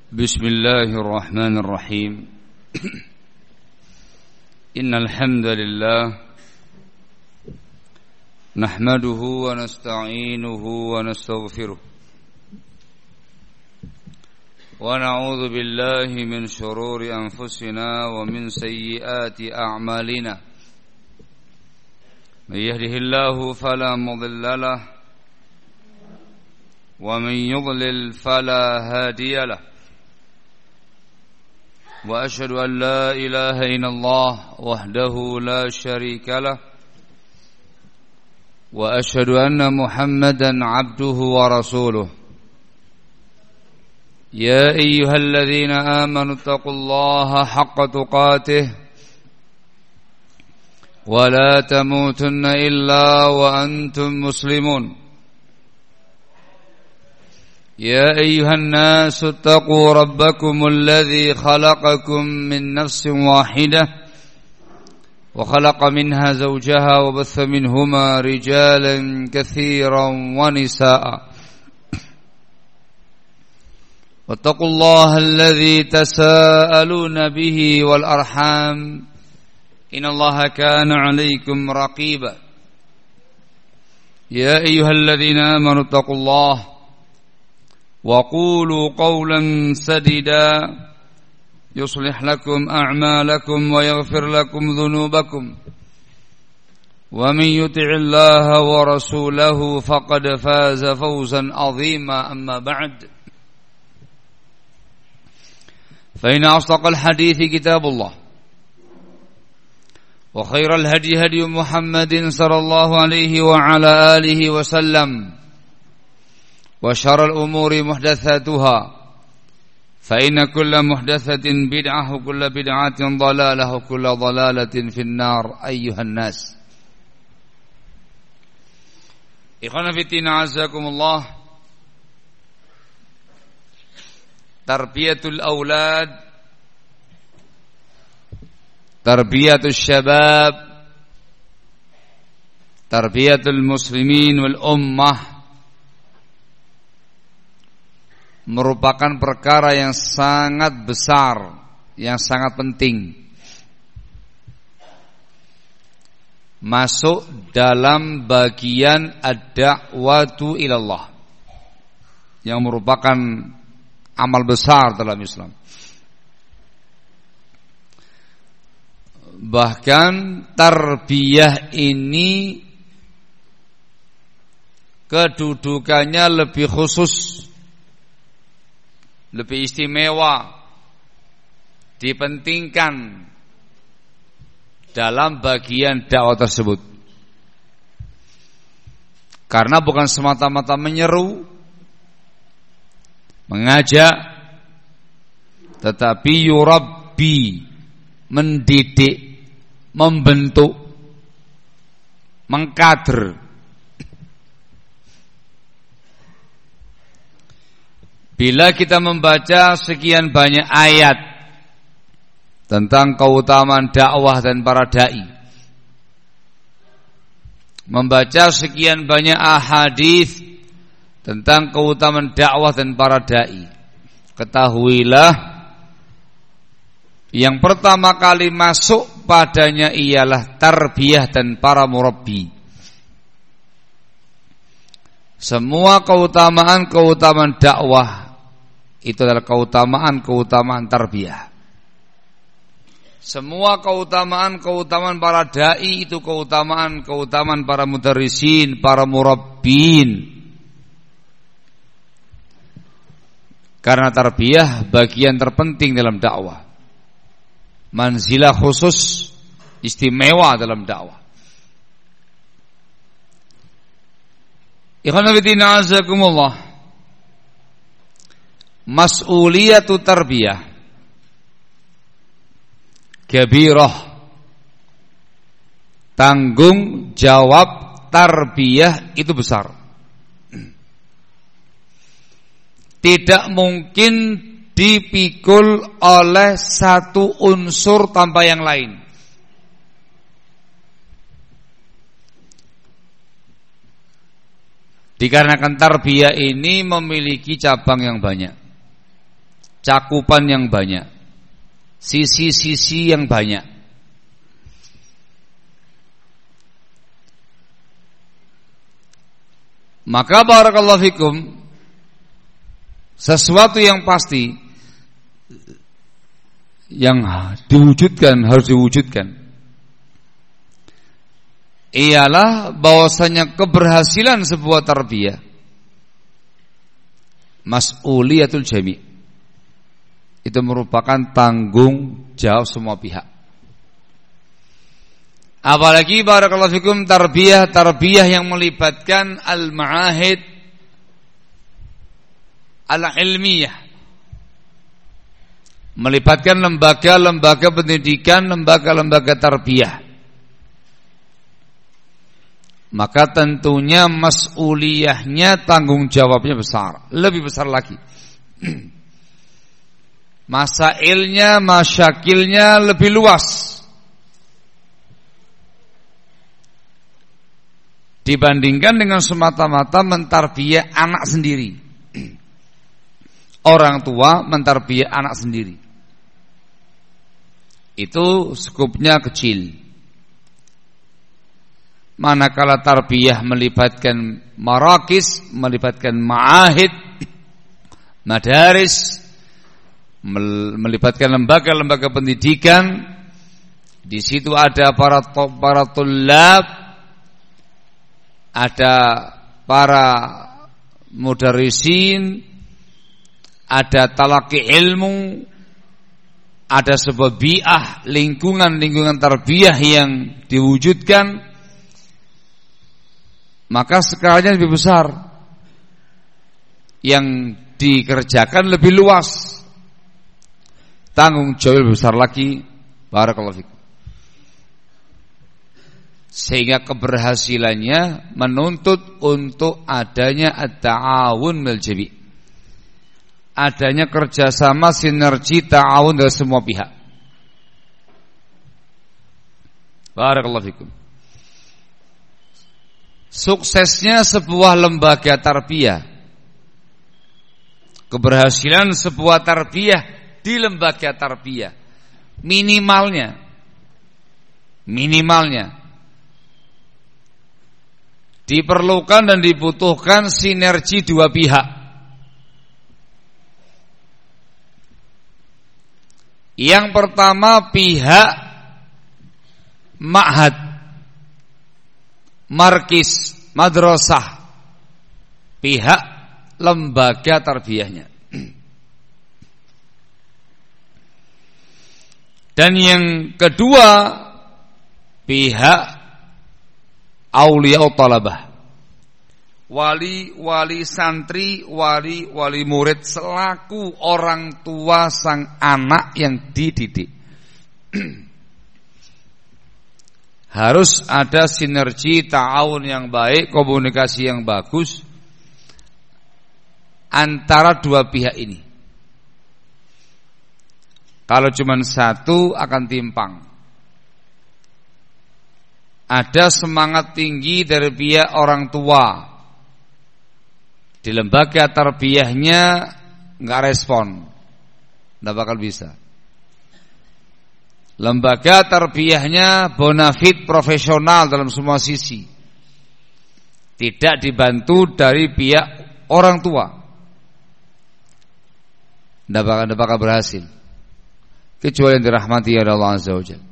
بسم الله الرحمن الرحيم إن الحمد لله نحمده ونستعينه ونستغفره ونعوذ بالله من شرور أنفسنا ومن سيئات أعمالنا من يهده الله فلا مضل له ومن يضلل فلا هادي له وأشهد أن لا إله إلا الله وحده لا شريك له وأشهد أن محمدا عبده ورسوله يا أيها الذين آمنوا اتقوا الله حق تقاته ولا تموتن إلا وأنتم مسلمون يا أيها الناس اتقوا ربكم الذي خلقكم من نفس واحدة وخلق منها زوجها وبث منهما رجالا كثيرا ونساء واتقوا الله الذي تساءلون به والأرحام إن الله كان عليكم رقيبا يا أيها الذين آمنوا اتقوا الله وقولوا قولا سديدا يصلح لكم أعمالكم ويغفر لكم ذنوبكم ومن يطع الله ورسوله فقد فاز فوزا عظيما أما بعد فإن أصدق الحديث كتاب الله وخير الهدي هدي محمد صلى الله عليه وعلى آله وسلم وشر الأمور محدثاتها فإن كل محدثة بدعة وكل بدعة ضلالة وكل ضلالة في النار أيها الناس إخوانا في الدين أعزكم الله تربية الأولاد تربية الشباب تربية المسلمين والأمة merupakan perkara yang sangat besar, yang sangat penting, masuk dalam bagian ad-da'watu ilallah, yang merupakan amal besar dalam Islam. Bahkan tarbiyah ini kedudukannya lebih khusus, lebih istimewa, dipentingkan dalam bagian dakwah tersebut. Karena bukan semata-mata menyeru, mengajak, tetapi yurabbi, mendidik, membentuk, mengkader. Bila kita membaca sekian banyak ayat tentang keutamaan dakwah dan para dai, membaca sekian banyak ahadits tentang keutamaan dakwah dan para dai, ketahuilah yang pertama kali masuk padanya ialah tarbiyah dan para murabbi. Semua keutamaan dakwah itu adalah keutamaan tarbiyah. Semua keutamaan para dai itu keutamaan para mudarrisin, para murabbin. Karena tarbiyah bagian terpenting dalam dakwah, manzilah khusus istimewa dalam dakwah. Ikhwan fillah azakumullah, mas'uliyatu tarbiyah kabirah, tanggung jawab tarbiyah itu besar. Tidak mungkin dipikul oleh satu unsur tanpa yang lain. Dikarenakan tarbiyah ini memiliki cabang yang banyak. cakupan yang banyak, sisi-sisi yang banyak. Maka barakallahu fikum, sesuatu yang pasti yang diwujudkan, harus diwujudkan, ialah bahwasanya keberhasilan sebuah tarbiyah mas'uliyatul jami', itu merupakan tanggung jawab semua pihak. Apalagi barakallahu fikum tarbiyah yang melibatkan al-ma'ahid al-ilmiyah, melibatkan lembaga-lembaga pendidikan, lembaga-lembaga tarbiyah. Maka tentunya mas'uliyahnya, tanggung jawabnya besar, lebih besar lagi. Masailnya, masyakilnya lebih luas dibandingkan dengan semata-mata mentarbiyah anak sendiri. Orang tua mentarbiyah anak sendiri, itu skupnya kecil. Manakala tarbiyah melibatkan marakis, melibatkan ma'ahid, madaris, melibatkan lembaga-lembaga pendidikan, di situ ada para thullab, ada para mudarrisin, ada talaqi ilmu, ada sebuah bi'ah, lingkungan tarbiyah yang diwujudkan. Maka skalanya lebih besar, yang dikerjakan lebih luas, tanggung jawab lebih besar lagi. Barakallahu fikum. Sehingga keberhasilannya menuntut untuk adanya at-ta'awun bil jami', adanya kerjasama, sinergi, ta'awun dari semua pihak. Barakallahu fikum. Suksesnya sebuah lembaga tarbiyah, keberhasilan sebuah tarbiyah di lembaga tarbiyah, minimalnya diperlukan dan dibutuhkan sinergi dua pihak. Yang pertama, pihak ma'had, markis, madrasah, pihak lembaga tarbiyahnya. Dan yang kedua, pihak auliya talabah, wali santri, wali murid, selaku orang tua sang anak yang dididik. Harus ada sinergi, ta'awun yang baik, komunikasi yang bagus antara dua pihak ini. Kalau cuma satu akan timpang. Ada semangat tinggi dari pihak orang tua, di lembaga tarbiyahnya nggak respon, nggak bakal bisa. Lembaga tarbiyahnya bonafit, profesional dalam semua sisi, tidak dibantu dari pihak orang tua, nggak bakal berhasil, kecuali yang dirahmati oleh Allah Azza wa Jalla.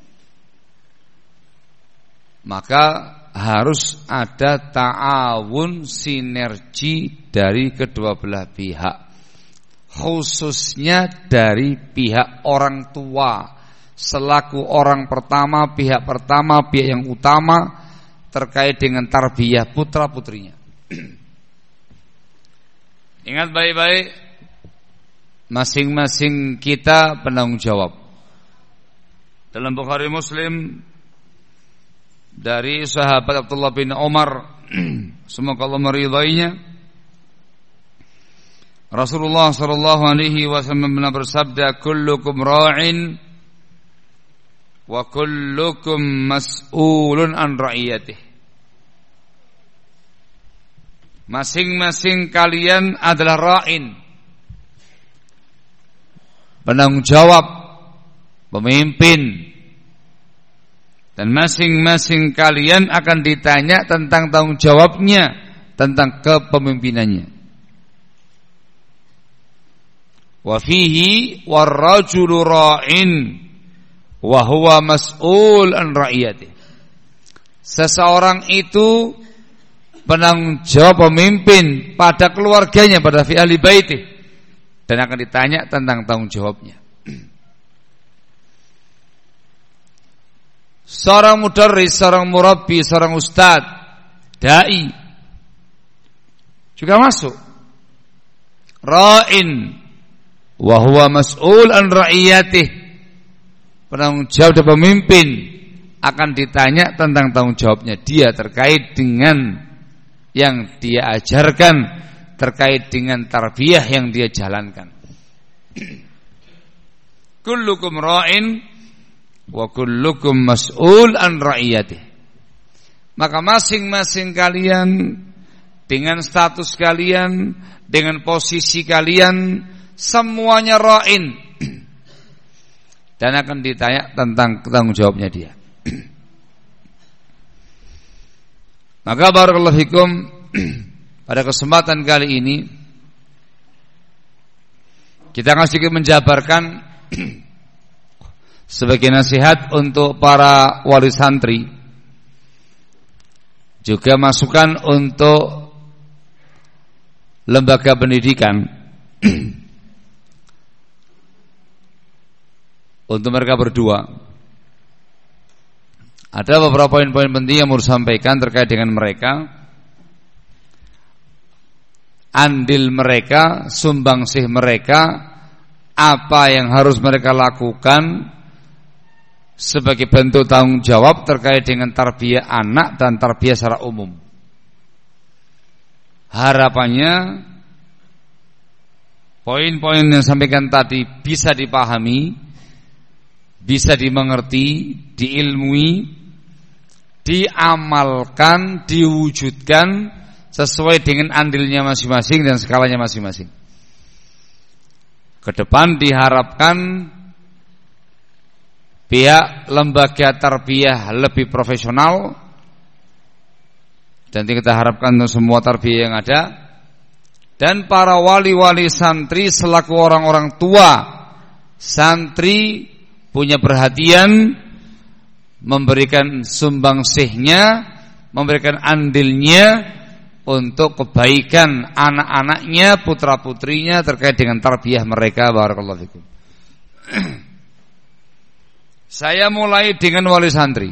Maka harus ada ta'awun, sinergi dari kedua belah pihak, khususnya dari pihak orang tua selaku orang pertama, pihak pertama, pihak yang utama terkait dengan tarbiyah putra putrinya. Ingat baik-baik, masing-masing kita penanggung jawab. Dalam Bukhari Muslim dari sahabat Abdullah bin Umar, semoga Allah meridainya, Rasulullah sallallahu alaihi wasallam pernah bersabda, kullukum ra'in wa kullukum mas'ulun an ra'iyatih. Masing-masing kalian adalah ra'in, penanggung jawab, pemimpin. Dan masing-masing kalian akan ditanya tentang tanggung jawabnya, tentang kepemimpinannya. Wa fihi war-rajulu ra'in wa huwa mas'ul an ra'iyatihi. Seseorang itu penanggung jawab, pemimpin pada keluarganya, pada fi ahli baiti, dan akan ditanya tentang tanggung jawabnya. Seorang mudarris, seorang murabbi, seorang ustadz, dai juga masuk. Ra'in wa huwa mas'ul an ra'iyatihi. Penanggung jawab dan pemimpin akan ditanya tentang tanggung jawabnya dia terkait dengan yang dia ajarkan, terkait dengan tarbiyah yang dia jalankan. Kullukum ra'in wa kullukum mas'ul an ra'iyatihi. Maka masing-masing kalian dengan status kalian, dengan posisi kalian, semuanya ra'in dan akan ditanya tentang tanggung jawabnya dia. Maka barakallahu fikum, pada kesempatan kali ini kita akan sedikit menjabarkan sebagai nasihat untuk para wali santri, juga masukan untuk lembaga pendidikan untuk mereka berdua. Ada beberapa poin-poin penting yang mau disampaikan terkait dengan mereka, andil mereka, sumbangsih mereka, apa yang harus mereka lakukan sebagai bentuk tanggung jawab terkait dengan tarbiyah anak dan tarbiyah secara umum. Harapannya poin-poin yang disampaikan tadi bisa dipahami, bisa dimengerti, diilmui, diamalkan, diwujudkan sesuai dengan andilnya masing-masing dan skalanya masing-masing. Ke depan diharapkan pihak lembaga tarbiyah lebih profesional, dan kita harapkan untuk semua tarbiyah yang ada, dan para wali-wali santri selaku orang-orang tua santri punya perhatian, memberikan sumbangsihnya, memberikan andilnya untuk kebaikan anak-anaknya, putra-putrinya terkait dengan tarbiyah mereka. Barakallahu fikum. Saya mulai dengan wali santri.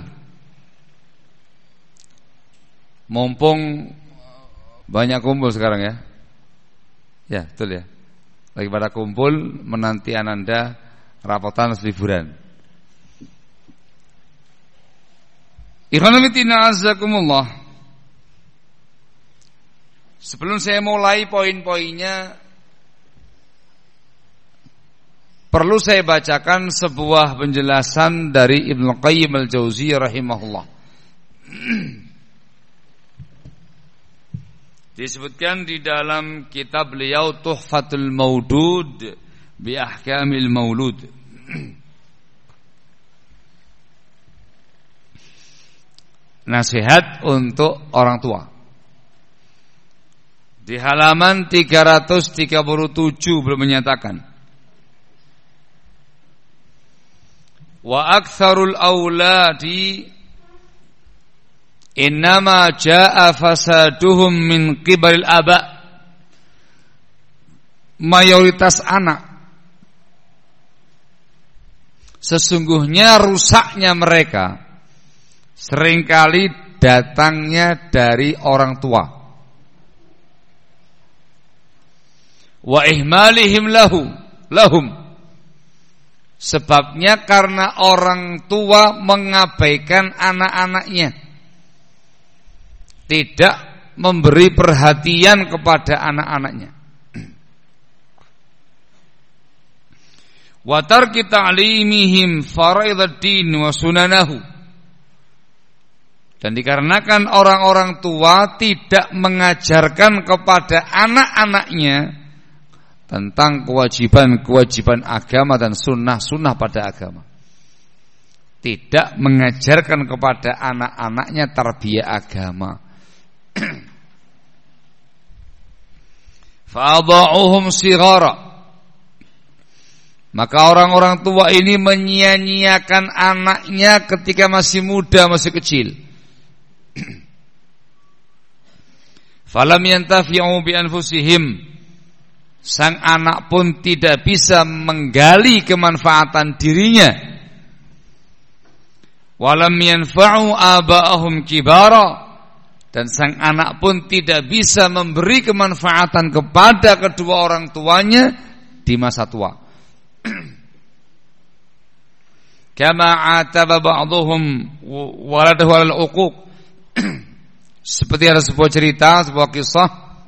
Mumpung banyak kumpul sekarang ya. Ya, betul ya. Lagi pada kumpul menanti ananda rapotan liburan. Ikhwan fillah azakumullah. Sebelum saya mulai poin-poinnya, perlu saya bacakan sebuah penjelasan dari Ibnu Qayyim al-Jauziyah rahimahullah. Disebutkan di dalam kitab beliau Tuhfatul Maudud bi Ahkamil Maulud. Nasihat untuk orang tua. Di halaman 337 beliau menyatakan, wa aktsarul auladi innama jaa fasaduhum min qibalil aba. Mayoritas anak sesungguhnya rusaknya mereka seringkali datangnya dari orang tua. Wa ihmalihim lahum. Sebabnya karena orang tua mengabaikan anak-anaknya, tidak memberi perhatian kepada anak-anaknya. Wa tarki ta'limihim faraidaddin wa sunanahu. Dan dikarenakan orang-orang tua tidak mengajarkan kepada anak-anaknya tentang kewajiban-kewajiban agama dan sunnah-sunnah pada agama. Tidak mengajarkan kepada anak-anaknya tarbiyah agama. Fa'adha'uhum sighara. Maka orang-orang tua ini menyia-nyiakan anaknya ketika masih muda, masih kecil. Falam yantafi'u bi anfusihim. Sang anak pun tidak bisa menggali kemanfaatan dirinya. Walam yanfa'u aba'ahum kibara. Dan sang anak pun tidak bisa memberi kemanfaatan kepada kedua orang tuanya di masa tua. Kama ataba ba'dhum waladahu 'alal uquq. Seperti ada sebuah cerita, sebuah kisah,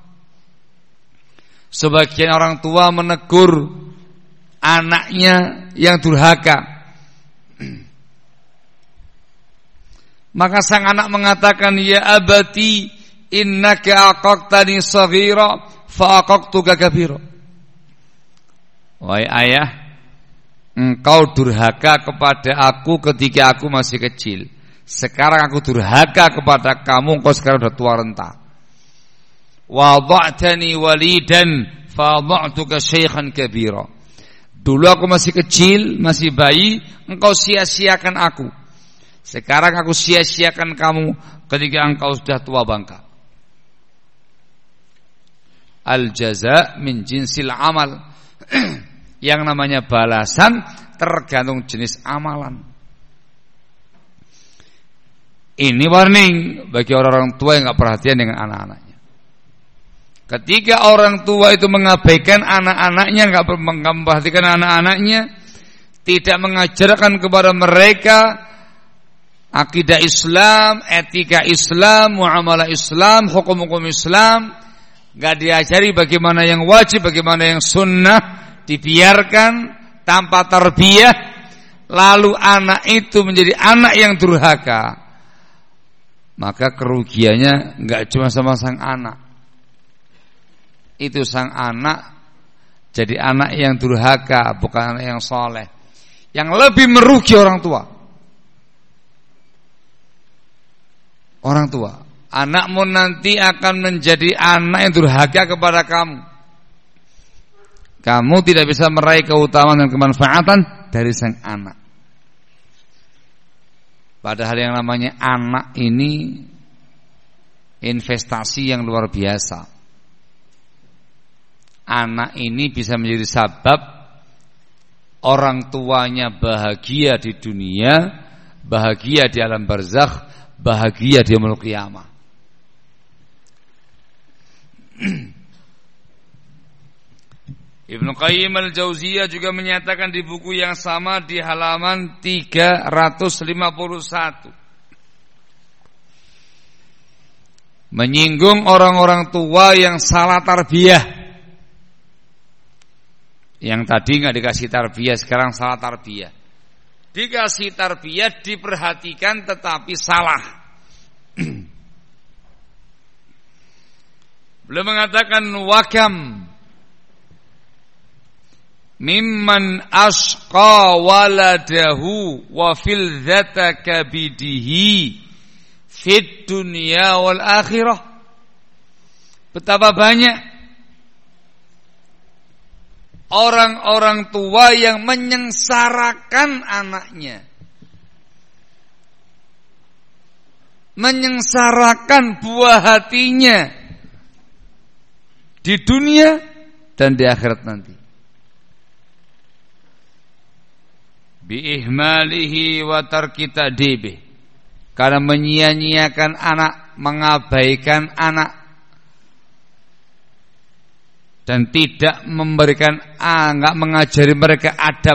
sebagian orang tua menegur anaknya yang durhaka. Maka sang anak mengatakan, ya abati innaka aqaqtani saghira fa aqaqtuka kabira. Wahai ayah, engkau durhaka kepada aku ketika aku masih kecil. Sekarang aku durhaka kepada kamu, engkau sekarang sudah tua renta. Wada'tani walidan fa wada'tuka syaikhan kabira. Dulu aku masih kecil, masih bayi, engkau sia-siakan aku. Sekarang aku sia-siakan kamu ketika engkau sudah tua bangka. Al-jaza min jinsil amal. Yang namanya balasan tergantung jenis amalan. Ini warning bagi orang-orang tua yang gak perhatian dengan anak-anaknya. Ketika orang tua itu mengabaikan anak-anaknya, gak memperhatikan anak-anaknya, tidak mengajarkan kepada mereka akidah Islam, etika Islam, muamalah Islam, hukum-hukum Islam, gak diajari bagaimana yang wajib, bagaimana yang sunnah, dibiarkan tanpa tarbiyah, lalu anak itu menjadi anak yang durhaka, maka kerugiannya gak cuma sama sang anak, itu sang anak jadi anak yang durhaka, bukan anak yang soleh. Yang lebih merugi orang tua. Orang tua, anakmu nanti akan menjadi anak yang durhaka kepada kamu. Kamu tidak bisa meraih keutamaan dan kemanfaatan dari sang anak. Padahal yang namanya anak ini investasi yang luar biasa. Anak ini bisa menjadi sebab orang tuanya bahagia di dunia, bahagia di alam barzakh, bahagia di yaumul qiyamah. Ibnu Qayyim al-Jauziyah juga menyatakan di buku yang sama di halaman 351, menyinggung orang-orang tua yang salah tarbiyah. Yang tadi enggak dikasih tarbiyah, sekarang salah tarbiyah. Dikasih tarbiyah, diperhatikan tetapi salah. Beliau mengatakan wakam mimman asqa waladahu wa fil dzata kabidihi fid dunya wal akhirah. Betapa banyak orang-orang tua yang menyengsarakan anaknya, menyengsarakan buah hatinya di dunia dan di akhirat nanti. Biihmalihi wa tarki ta'dibih, karena menyia-nyiakan anak, mengabaikan anak, dan tidak memberikan enggak mengajari mereka adab.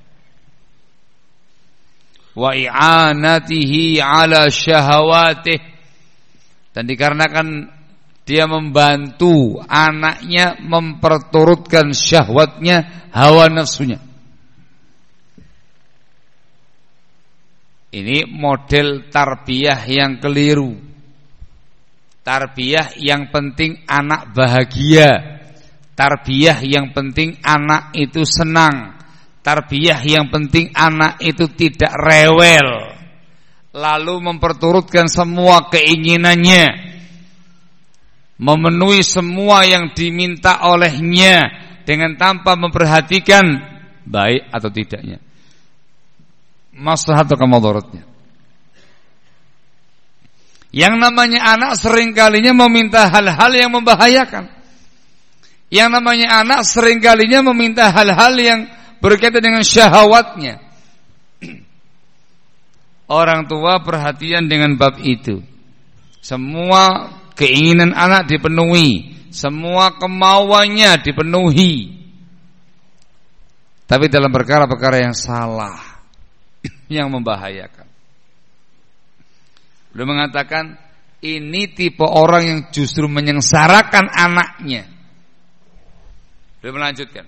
Wa i'anatihi ala syahawatih, dan dikarenakan dia membantu anaknya memperturutkan syahwatnya, hawa nafsunya. Ini model tarbiyah yang keliru. Tarbiyah yang penting anak bahagia, tarbiyah yang penting anak itu senang, tarbiyah yang penting anak itu tidak rewel, lalu memperturutkan semua keinginannya, memenuhi semua yang diminta olehnya dengan tanpa memperhatikan baik atau tidaknya, maslahat atau mudaratnya. Yang namanya anak seringkalinya meminta hal-hal yang membahayakan. Yang namanya anak seringkalinya meminta hal-hal yang berkaitan dengan syahwatnya. Orang tua perhatian dengan bab itu. Semua keinginan anak dipenuhi, semua kemauannya dipenuhi. Tapi dalam perkara-perkara yang salah, yang membahayakan. Beliau mengatakan ini tipe orang yang justru menyengsarakan anaknya. Beliau melanjutkan,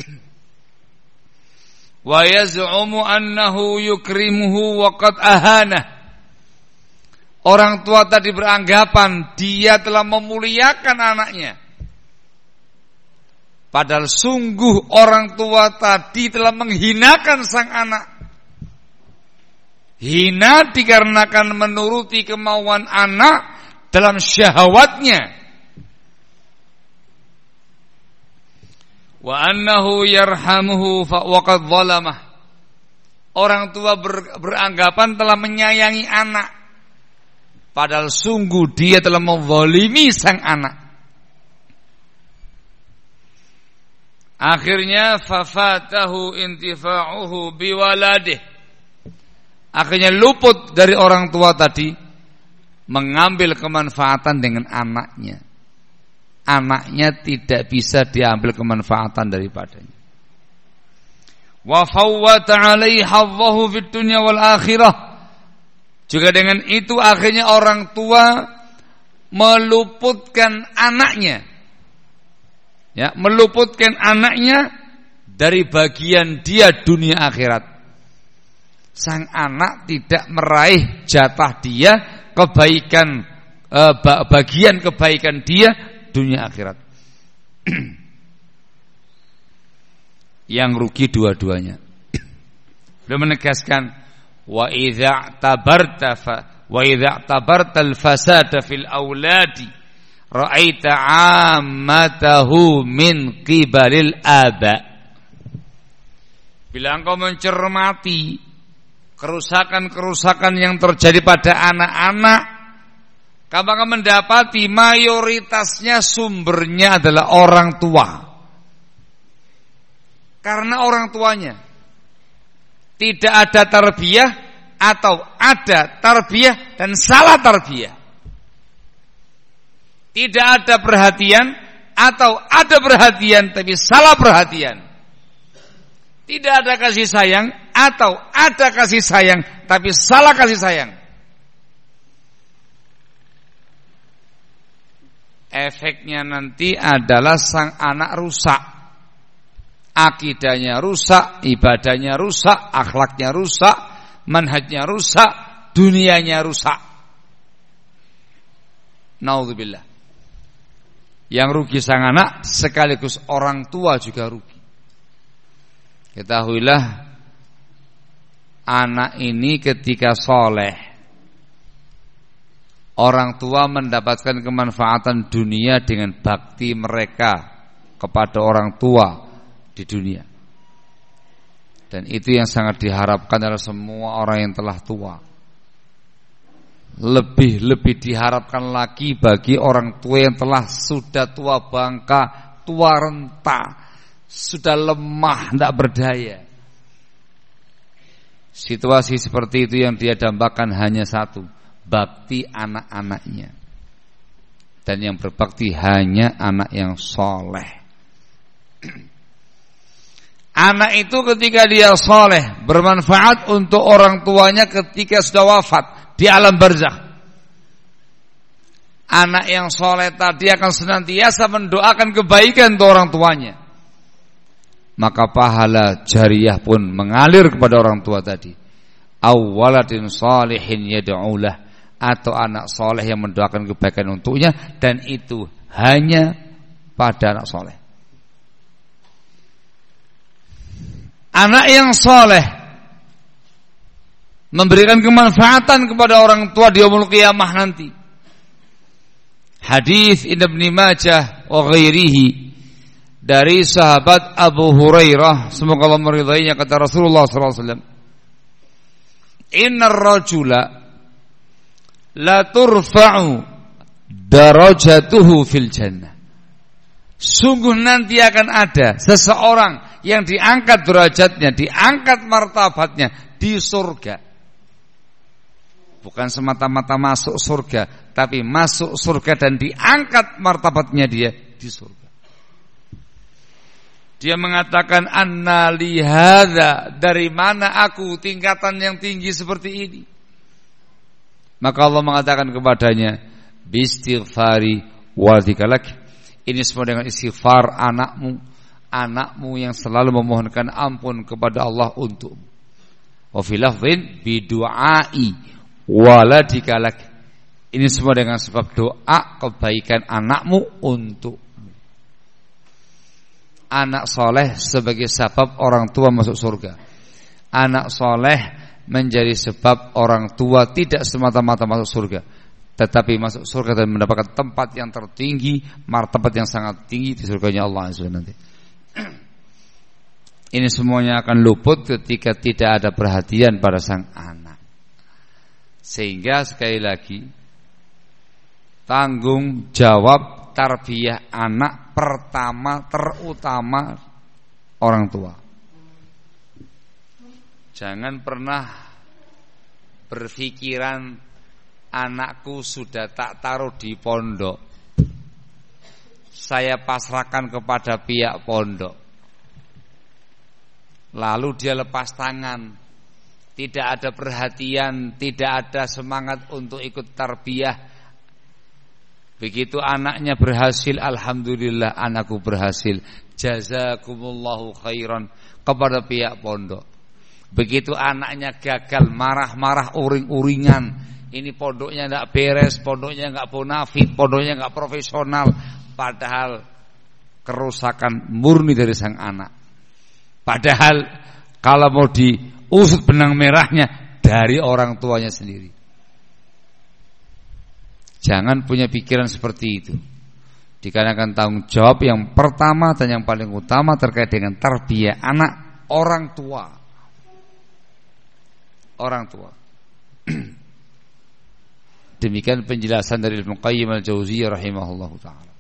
wa yaz'umu annahu yukrimuhu wa qad ahana. Orang tua tadi beranggapan dia telah memuliakan anaknya, padahal sungguh orang tua tadi telah menghinakan sang anak. Hina dikarenakan menuruti kemauan anak dalam syahwatnya. Wa annahu yarhamuhu wa qad zalamah. Orang tua beranggapan telah menyayangi anak, padahal sungguh dia telah menzalimi sang anak. Akhirnya fafatahu intifa'uhu biwaladih. Akhirnya luput dari orang tua tadi mengambil kemanfaatan dengan anaknya. Anaknya tidak bisa diambil kemanfaatan daripadanya. Wa fawwata 'alaihi hadzahu fid dunya wal akhirah. Juga dengan itu akhirnya orang tua meluputkan anaknya. Ya, meluputkan anaknya dari bagian dia dunia akhirat. Sang anak tidak meraih jatah dia kebaikan, bagian kebaikan dia dunia akhirat. Yang rugi dua-duanya. Beliau menegaskan wa idza tabarta al-fasada fil auladi ra'aita 'ammatahu min qibalil aba. Bila engkau mencermati kerusakan-kerusakan yang terjadi pada anak-anak, kamu akan mendapati mayoritasnya sumbernya adalah orang tua. Karena orang tuanya tidak ada tarbiyah atau ada tarbiyah dan salah tarbiyah. Tidak ada perhatian atau ada perhatian tapi salah perhatian. Tidak ada kasih sayang atau ada kasih sayang tapi salah kasih sayang. Efeknya nanti adalah sang anak rusak. Akidahnya rusak, ibadahnya rusak, akhlaknya rusak, manhajnya rusak, dunianya rusak. Naudzubillah. Yang rugi sang anak sekaligus orang tua juga rugi. Ketahuilah anak ini ketika soleh, orang tua mendapatkan kemanfaatan dunia dengan bakti mereka kepada orang tua di dunia. Dan itu yang sangat diharapkan oleh semua orang yang telah tua. Lebih diharapkan lagi bagi orang tua yang telah sudah tua bangka, tua renta, sudah lemah, tidak berdaya. Situasi seperti itu yang dia dambakan hanya satu, bakti anak-anaknya. Dan yang berbakti hanya anak yang soleh. Anak itu ketika dia soleh bermanfaat untuk orang tuanya ketika sudah wafat di alam barzakh. Anak yang soleh tadi akan senantiasa mendoakan kebaikan untuk orang tuanya. Maka pahala jariyah pun mengalir kepada orang tua tadi. Awwaladin salihin yad'ulah, atau anak soleh yang mendoakan kebaikan untuknya, dan itu hanya pada anak soleh. Anak yang soleh memberikan kemanfaatan kepada orang tua di yaumul qiyamah nanti. Hadis Ibnu Majah wa ghairihi dari sahabat Abu Hurairah, semoga Allah meridainya, kata Rasulullah sallallahu alaihi wasallam, "Innar rajula la turfa'u darajatuhu fil jannah." Sungguh nanti akan ada seseorang yang diangkat derajatnya, diangkat martabatnya di surga. Bukan semata-mata masuk surga, tapi masuk surga dan diangkat martabatnya dia di surga. Dia mengatakan, "Anna li hadza, dari mana aku tingkatan yang tinggi seperti ini?" Maka Allah mengatakan kepadanya, "Bistighfari waldikalak." Ini semua dengan istighfar anakmu yang selalu memohonkan ampun kepada Allah untukmu. Wa fil lafdhin bi du'ai waladikalak. Ini semua dengan sebab doa kebaikan anakmu untukmu. Anak soleh sebagai sebab orang tua masuk surga. Anak soleh menjadi sebab orang tua tidak semata-mata masuk surga, tetapi masuk surga dan mendapatkan tempat yang tertinggi, martabat yang sangat tinggi di surganya Allah SWT nanti. Ini semuanya akan luput ketika tidak ada perhatian pada sang anak. Sehingga sekali lagi, tanggung jawab tarbiyah anak pertama terutama orang tua. Jangan pernah berpikiran anakku sudah tak taruh di pondok, saya pasrahkan kepada pihak pondok, lalu dia lepas tangan, tidak ada perhatian, tidak ada semangat untuk ikut tarbiyah. Begitu anaknya berhasil, alhamdulillah anakku berhasil, jazakumullahu khairan, kepada pihak pondok. Begitu anaknya gagal, marah-marah, uring-uringan, ini pondoknya enggak beres, pondoknya enggak bonafit, pondoknya enggak profesional, padahal kerusakan murni dari sang anak. Padahal kalau mau diusut benang merahnya dari orang tuanya sendiri. Jangan punya pikiran seperti itu. Dikarenakan tanggung jawab yang pertama dan yang paling utama terkait dengan tarbiyah anak, orang tua. Orang tua. Demikian penjelasan dari Ibnu Qayyim al-Jauziyah rahimahullahu taala.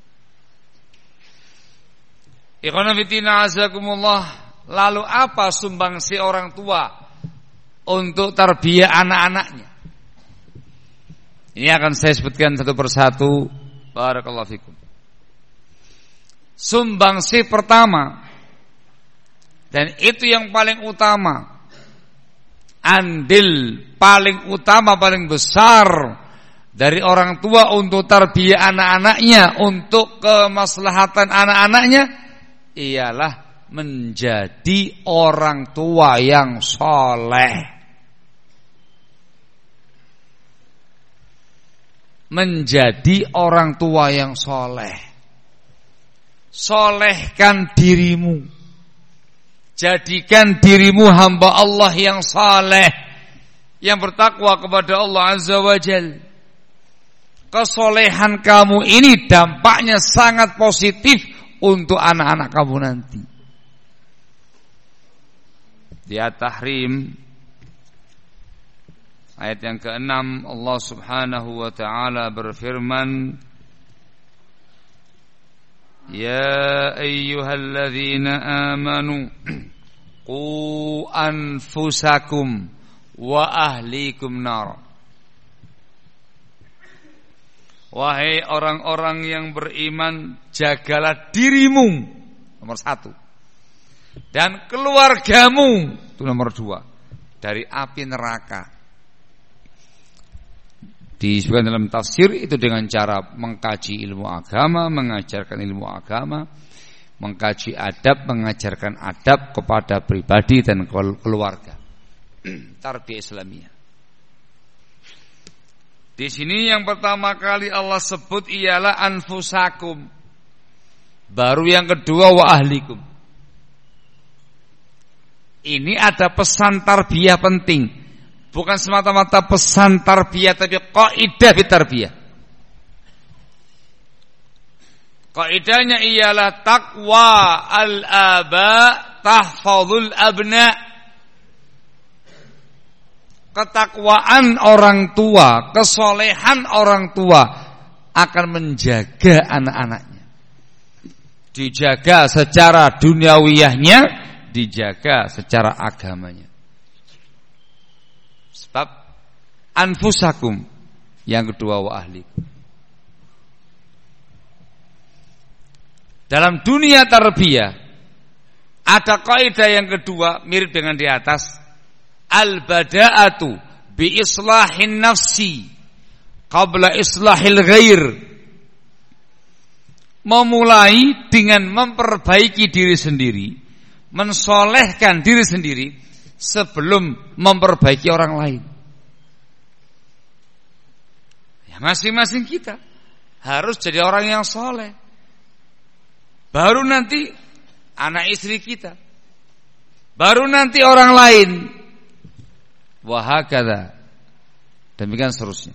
Ikhwan fillah azakumullah, lalu apa sumbangsi orang tua untuk tarbiyah anak-anaknya? Ini akan saya sebutkan satu persatu. Barakallahu fikum. Sumbangsi pertama, dan itu yang paling utama, andil paling utama, paling besar dari orang tua untuk tarbiyah anak-anaknya, untuk kemaslahatan anak-anaknya, ialah menjadi orang tua yang soleh. Menjadi orang tua yang soleh. Solehkan dirimu, jadikan dirimu hamba Allah yang soleh, yang bertakwa kepada Allah Azza wa Jalla. Kesolehan kamu ini dampaknya sangat positif untuk anak-anak kamu nanti. Di At-Tahrim ayat yang ke-6, Allah Subhanahu wa taala berfirman, "Ya ayyuhalladzina amanu qu anfusakum wa ahlikum nar." Wahai orang-orang yang beriman, jagalah dirimu, nomor 1, dan keluargamu, itu nomor 2, dari api neraka. Disebutkan dalam tafsir itu dengan cara mengkaji ilmu agama, mengajarkan ilmu agama, mengkaji adab, mengajarkan adab kepada pribadi dan keluarga. Tarbiyah Islamiyah. Di sini yang pertama kali Allah sebut ialah anfusakum. Baru yang kedua wa ahlikum. Ini ada pesan tarbiyah penting. Bukan semata-mata pesan tarbiyah, tapi kaidah fi tarbiyah. Kaidahnya ialah taqwa al-aba tahfazul abna. Ketakwaan orang tua, kesolehan orang tua akan menjaga anak-anaknya. Dijaga secara duniawiyahnya, dijaga secara agamanya. Sebab anfusakum, yang kedua wa ahlikum. Dalam dunia tarbiyah ada kaidah yang kedua mirip dengan di atas, al-bada'atu bi islahin nafsi qabla islahil ghair. Memulai dengan memperbaiki diri sendiri, mensolehkan diri sendiri sebelum memperbaiki orang lain. Ya, masing-masing kita harus jadi orang yang soleh. Baru nanti anak istri kita, baru nanti orang lain. Wahakadha. Demikian seterusnya.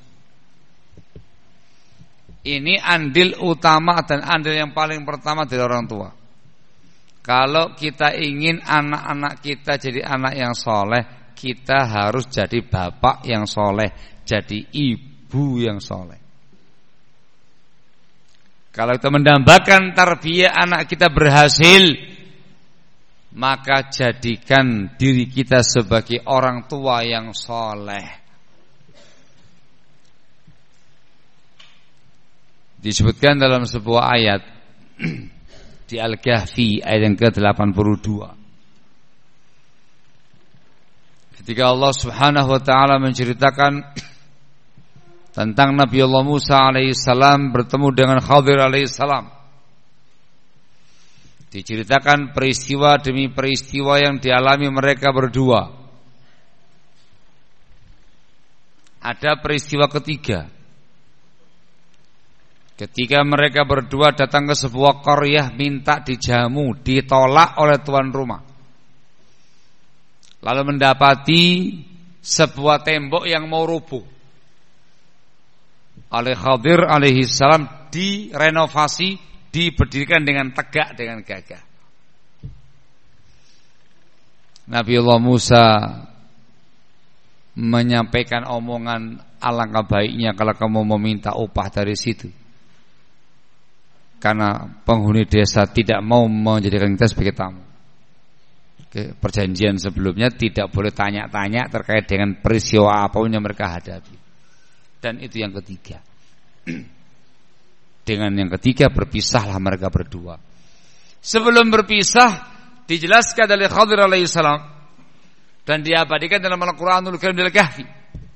Ini andil utama dan andil yang paling pertama dari orang tua. Kalau kita ingin anak-anak kita jadi anak yang soleh, kita harus jadi bapak yang soleh, jadi ibu yang soleh. Kalau kita mendambakan tarbiyah anak kita berhasil, maka jadikan diri kita sebagai orang tua yang soleh. Disebutkan dalam sebuah ayat di Al-Kahfi ayat yang ke-82. Ketika Allah Subhanahu wa taala menceritakan tentang Nabi Allah Musa alaihissalam bertemu dengan Khadir alaihissalam, diceritakan peristiwa demi peristiwa yang dialami mereka berdua. Ada peristiwa ketiga, ketika mereka berdua datang ke sebuah qaryah minta dijamu, ditolak oleh tuan rumah. Lalu mendapati sebuah tembok yang mau rubuh. Oleh Khadir alaihissalam direnovasi, diberdirikan dengan tegak, dengan gagah. Nabi Allah Musa menyampaikan omongan, alangkah baiknya kalau kamu meminta upah dari situ. Karena penghuni desa tidak mau menjadikan kita sebagai tamu. Perjanjian sebelumnya tidak boleh tanya-tanya terkait dengan peristiwa apapun yang mereka hadapi. Dan itu yang ketiga. Dengan yang ketiga berpisahlah mereka berdua. Sebelum berpisah dijelaskan oleh Khadir alaihissalam dan diabadikan dalam Al-Quranul Karim di Al-Kahfi.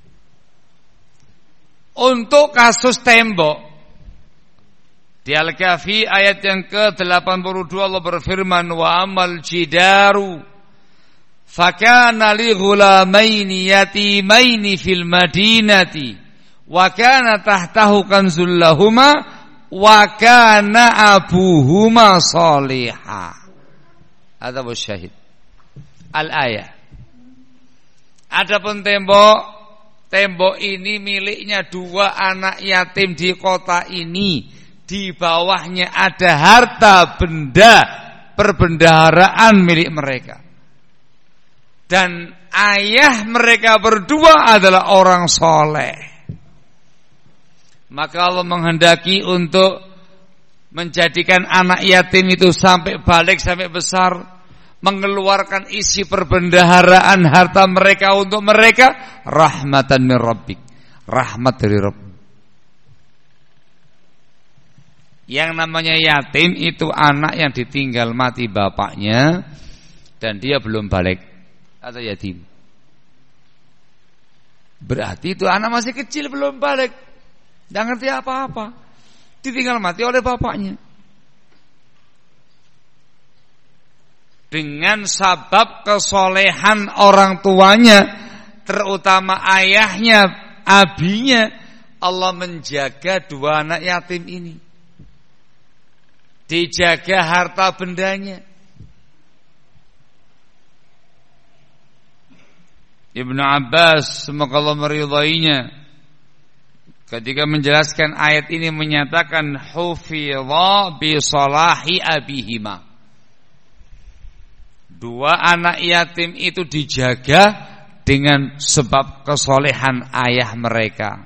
Untuk kasus tembok di Al-Kahfi ayat yang ke-82 Allah berfirman, wa amal jidaru fakana li ghulamaini yatimaini fil madinati wa kana tahtahu kanzul lahuma wa kana abuhuma salihah. Hadza syahid al-ayah. Adapun tembok ini miliknya dua anak yatim di kota ini. Di bawahnya ada harta benda perbendaharaan milik mereka. Dan ayah mereka berdua adalah orang soleh. Maka Allah menghendaki untuk menjadikan anak yatim itu sampai balik, sampai besar, mengeluarkan isi perbendaharaan harta mereka untuk mereka, rahmatan min rabbik, rahmat dari Rabb. Yang namanya yatim itu anak yang ditinggal mati bapaknya dan dia belum balik, atau yatim. Berarti itu anak masih kecil, belum balik, tidak ngerti apa-apa, ditinggal mati oleh bapaknya. Dengan sabab kesolehan orang tuanya, terutama ayahnya, abinya, Allah menjaga dua anak yatim ini. Dijaga harta bendanya. Ibnu Abbas semoga Allah meridainya ketika menjelaskan ayat ini menyatakan hufidha bi salahi abihima. Dua anak yatim itu dijaga dengan sebab kesolehan ayah mereka.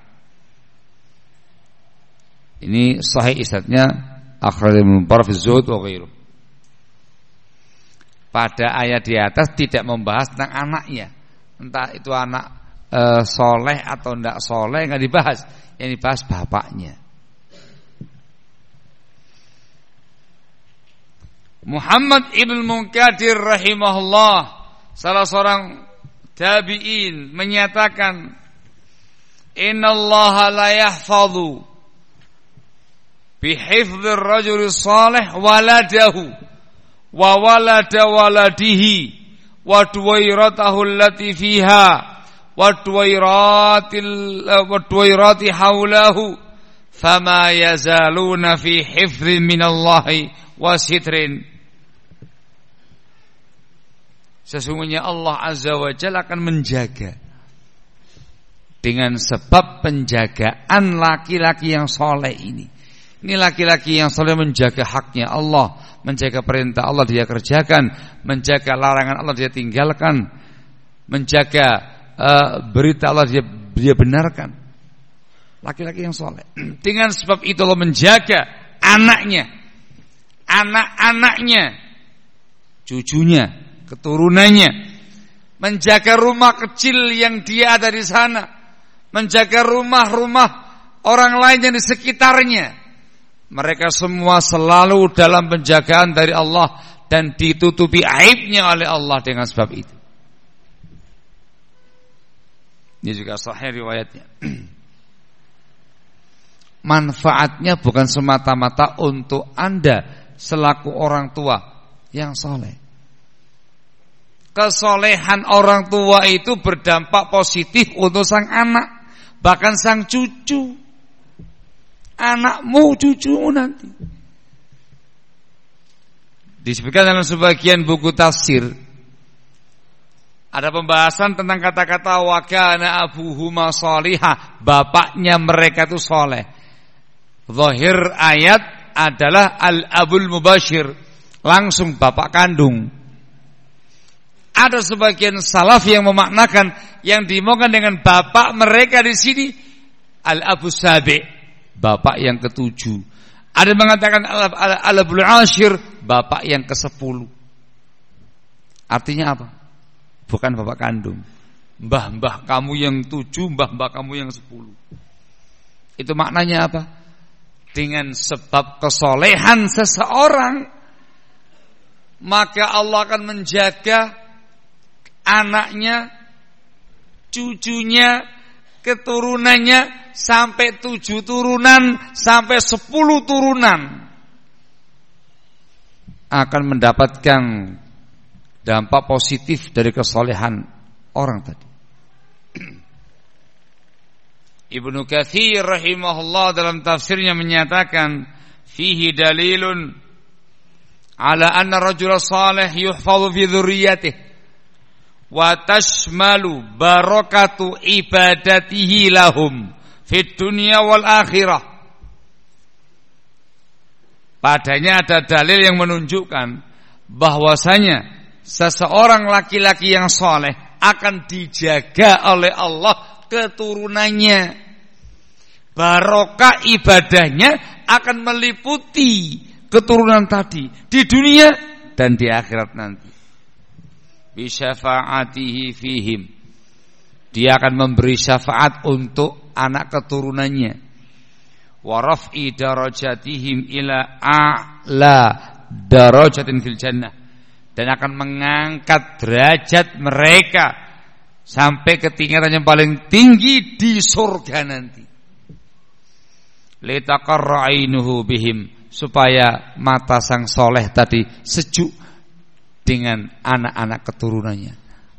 Ini sahih isnadnya akhraj Ibnu Mubarak fi Zuhd wa ghairuh. Pada ayat di atas tidak membahas tentang anaknya. Entah itu anak soleh atau tidak soleh, enggak dibahas. Yang dibahas bapaknya. Muhammad ibn Munkadir rahimahullah, salah seorang tabi'in, menyatakan innallaha la yahfadhu bihifdzir rajuli salih waladahu wa walada waladihi wa duwairatahu allati fiha wa duwairati haulahu fama yazaluna fi hifdzin minallahi wa sitrin. Sesungguhnya Allah Azza wa Jalla akan menjaga dengan sebab penjagaan laki-laki yang soleh ini. Ini laki-laki yang soleh menjaga haknya Allah, menjaga perintah Allah dia kerjakan, menjaga larangan Allah dia tinggalkan, menjaga berita Allah dia benarkan. Laki-laki yang soleh. Dengan sebab itu Allah menjaga anaknya, anak-anaknya, cucunya, keturunannya, menjaga rumah kecil yang dia ada di sana, menjaga rumah-rumah orang lain yang di sekitarnya. Mereka semua selalu dalam penjagaan dari Allah dan ditutupi aibnya oleh Allah dengan sebab itu. Ini juga sahih riwayatnya. Manfaatnya bukan semata-mata untuk Anda selaku orang tua yang soleh. Kesolehan orang tua itu berdampak positif untuk sang anak, bahkan sang cucu. Anakmu, cucumu nanti. Disebutkan dalam sebagian buku tafsir ada pembahasan tentang kata-kata wa kana abuhuma salihah, bapaknya mereka itu soleh. Zahir ayat adalah al-abul mubashir, langsung bapak kandung. Ada sebagian salaf yang memaknakan yang dimaukan dengan bapak mereka di sini al-abu sabi', bapak yang ketujuh. Ada yang mengatakan al-abul ashir, bapak yang ke-10. Artinya apa? Bukan bapak kandung. Mbah-mbah kamu yang 7, mbah-mbah kamu yang 10. Itu maknanya apa? Dengan sebab kesolehan seseorang, maka Allah akan menjaga anaknya, cucunya, keturunannya sampai 7 turunan, sampai 10 turunan akan mendapatkan dampak positif dari kesolehan orang tadi. Ibnu Katsir rahimahullah dalam tafsirnya menyatakan fihi dalilun ala anna rajula salih yuhfadhu fi dzurriyyatihi wa tashmalu barakatu ibadatihi lahum fid dunya wal akhirah. Padanya ada dalil yang menunjukkan bahwasanya seseorang laki-laki yang soleh akan dijaga oleh Allah keturunannya. Barokah ibadahnya akan meliputi keturunan tadi di dunia dan di akhirat nanti. Bisyafaatihi fihim, dia akan memberi syafaat untuk anak keturunannya. Wa raf'i darajatihim ila a'la darajatin fil jannah, dan akan mengangkat derajat mereka sampai ke tingkatan yang paling tinggi di surga nanti. Litaqarra 'ainuhu bihim, supaya mata sang soleh tadi sejuk dengan anak-anak keturunannya.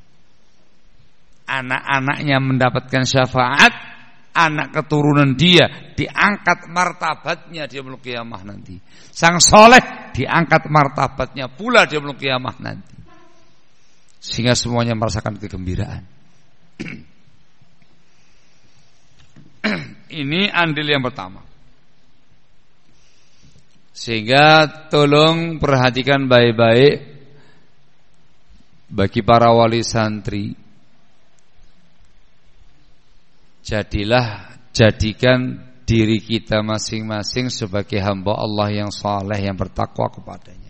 Anak-anaknya mendapatkan syafaat, anak keturunan dia diangkat martabatnya di yaumul qiyamah nanti. Sang soleh diangkat martabatnya pula di yaumul qiyamah nanti. Sehingga semuanya merasakan kegembiraan. Ini andil yang pertama. Sehingga tolong perhatikan baik-baik bagi para wali santri. Jadikan diri kita masing-masing sebagai hamba Allah yang saleh, yang bertakwa kepadanya.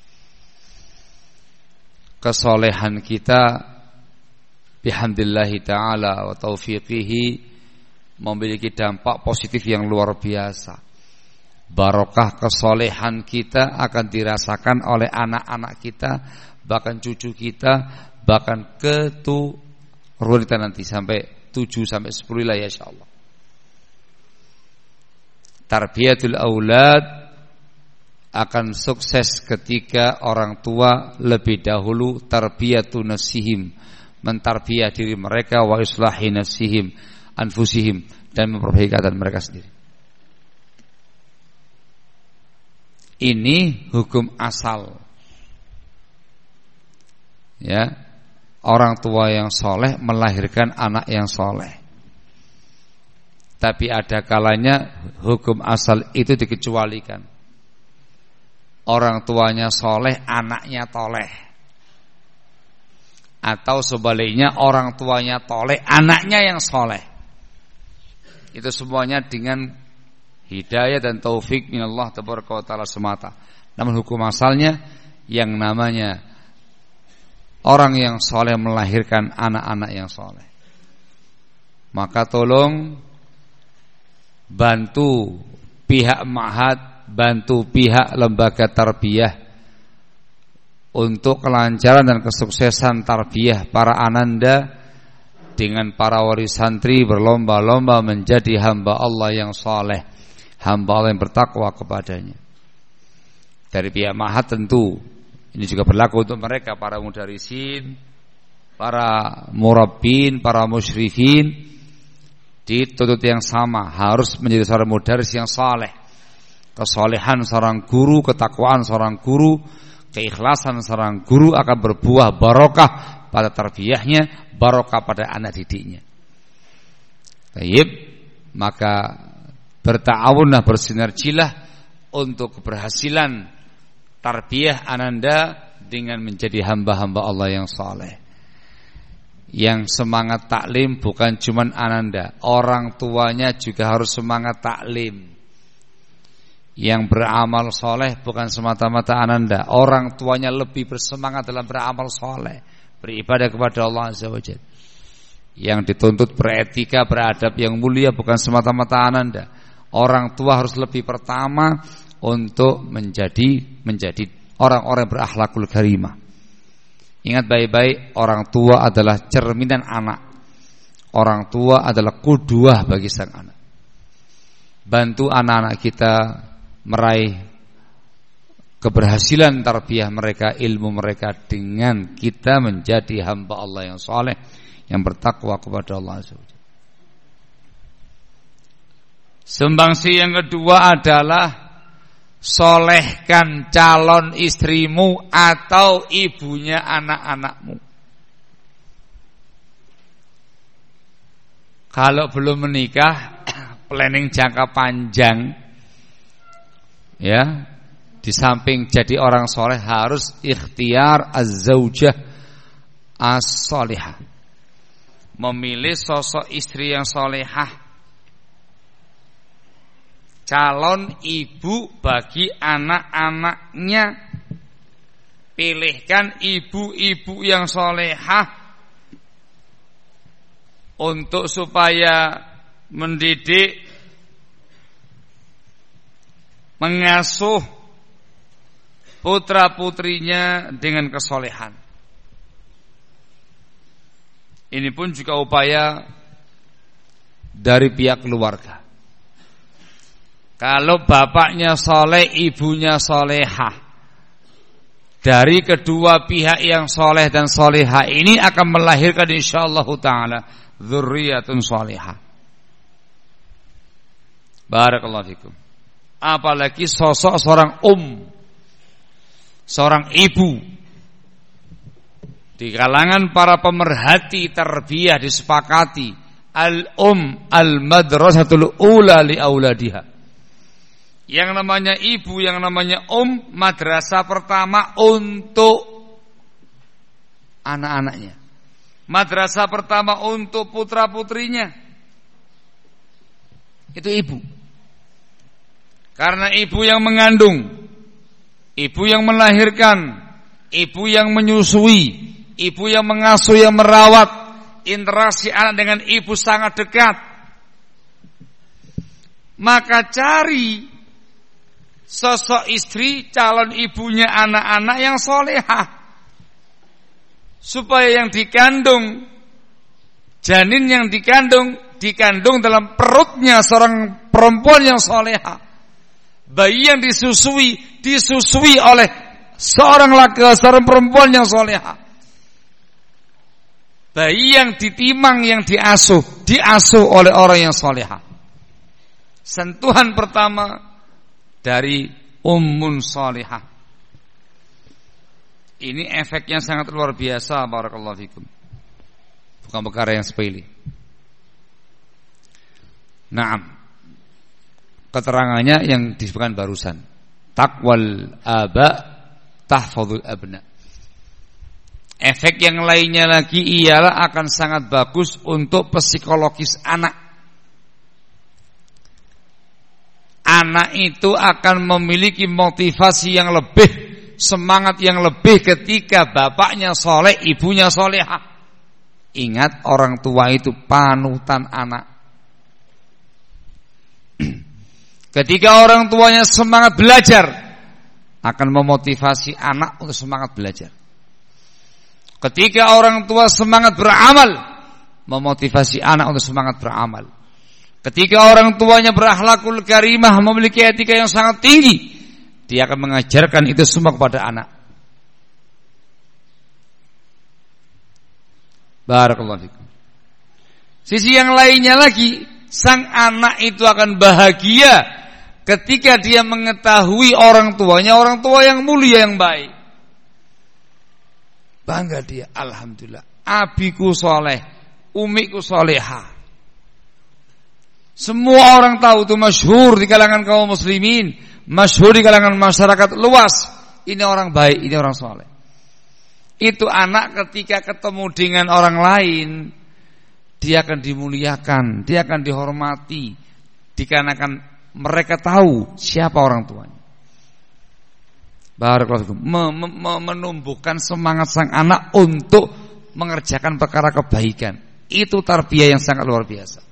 Kesolehan kita bihamdillahi ta'ala wa taufiqihi memiliki dampak positif yang luar biasa. Barokah kesolehan kita akan dirasakan oleh anak-anak kita, bahkan cucu kita, bahkan keturunan kita nanti sampai 7 sampai 10 lah ya insyaallah. Tarbiyatul aulad akan sukses ketika orang tua lebih dahulu tarbiyatun nafsihim, mentarbiyah diri mereka, wa islahi nafsihim anfusihim, dan memperbaiki keadaan mereka sendiri. Ini hukum asal. Ya, orang tua yang soleh melahirkan anak yang soleh. Tapi ada kalanya hukum asal itu dikecualikan. Orang tuanya soleh, anaknya toleh. Atau sebaliknya, orang tuanya toleh, anaknya yang soleh. Itu semuanya dengan hidayah dan taufik minallah tabaraka wa ta'ala semata. Namun hukum asalnya yang namanya orang yang soleh melahirkan anak-anak yang soleh. Maka tolong bantu pihak ma'had, bantu pihak lembaga tarbiyah untuk kelancaran dan kesuksesan tarbiyah para ananda, dengan para wali santri berlomba-lomba menjadi hamba Allah yang saleh, hamba Allah yang bertakwa kepadanya. Dari pihak ma'had tentu ini juga berlaku untuk mereka, para mudarisin, para murabbin, para musyrifin, dituntut yang sama, harus menjadi seorang mudaris yang saleh. Kesalehan seorang guru, ketakwaan seorang guru, keikhlasan seorang guru akan berbuah barokah pada tarbiyahnya, barokah pada anak didiknya. Baik, maka berta'awunlah, bersinergilah untuk keberhasilan tarbiyah ananda dengan menjadi hamba-hamba Allah yang saleh. Yang semangat taklim bukan cuman ananda, orang tuanya juga harus semangat taklim. Yang beramal soleh bukan semata-mata ananda, orang tuanya lebih bersemangat dalam beramal soleh, beribadah kepada Allah Azza wa Jalla. Yang dituntut beretika, beradab yang mulia bukan semata-mata ananda, orang tua harus lebih pertama untuk menjadi orang-orang berakhlakul karimah. Ingat baik-baik, orang tua adalah cerminan anak. Orang tua adalah qudwah bagi sang anak. Bantu anak-anak kita meraih keberhasilan tarbiyah mereka, ilmu mereka, dengan kita menjadi hamba Allah yang saleh, yang bertakwa kepada Allah Azza wa Jalla. Sumbangsi yang kedua adalah solehkan calon istrimu atau ibunya anak-anakmu. Kalau belum menikah, planning jangka panjang, ya, di samping jadi orang soleh harus ikhtiar az-zaujah as-solihah, memilih sosok istri yang solehah, calon ibu bagi anak-anaknya. Pilihkan ibu-ibu yang solehah untuk supaya mendidik, mengasuh putra-putrinya dengan kesolehan. Ini pun juga upaya dari pihak keluarga. Kalau bapaknya soleh, ibunya solehah, dari kedua pihak yang soleh dan solehah ini akan melahirkan insyaallah ta'ala dzurriyyatun solehah. Barakallahu fikum. Apalagi sosok seorang seorang ibu, Di kalangan para pemerhati tarbiyah disepakati al-madrasatul ula li auladiha. Yang namanya ibu, yang namanya madrasah pertama untuk anak-anaknya. Madrasah pertama untuk putra-putrinya. Itu ibu. Karena ibu yang mengandung, ibu yang melahirkan, ibu yang menyusui, ibu yang mengasuh, yang merawat. Interaksi anak dengan ibu sangat dekat. Maka cari sosok istri, calon ibunya anak-anak yang solehah, supaya yang dikandung, janin yang dikandung dalam perutnya seorang perempuan yang solehah. Bayi yang disusui oleh seorang perempuan yang solehah. Bayi yang ditimang, yang diasuh oleh orang yang solehah. Sentuhan pertama dari ummun solehah. Ini efeknya sangat luar biasa, barakallahu fikum. Bukan perkara yang sepele. Naam. Keterangannya yang disebutkan barusan. Taqwal aba tahfadzul abna. Efek yang lainnya lagi ialah akan sangat bagus untuk psikologis anak. Anak itu akan memiliki motivasi yang lebih, semangat yang lebih ketika bapaknya soleh, ibunya solehah. Ingat, orang tua itu panutan anak. Ketika orang tuanya semangat belajar, akan memotivasi anak untuk semangat belajar. Ketika orang tua semangat beramal, memotivasi anak untuk semangat beramal. Ketika orang tuanya berakhlakul karimah, memiliki etika yang sangat tinggi, dia akan mengajarkan itu semua kepada anak. Barakallahu fikum. Sisi yang lainnya lagi, sang anak itu akan bahagia ketika dia mengetahui orang tuanya orang tua yang mulia, yang baik. Bangga dia, alhamdulillah, abiku soleh, umiku soleha. Semua orang tahu itu, masyhur di kalangan kaum muslimin, masyhur di kalangan masyarakat luas. Ini orang baik, ini orang soleh. Itu anak ketika ketemu dengan orang lain, dia akan dimuliakan, dia akan dihormati, dikarenakan mereka tahu siapa orang tuanya. Barakallahu fikum. Menumbuhkan semangat sang anak untuk mengerjakan perkara kebaikan. Itu tarbiyah yang sangat luar biasa.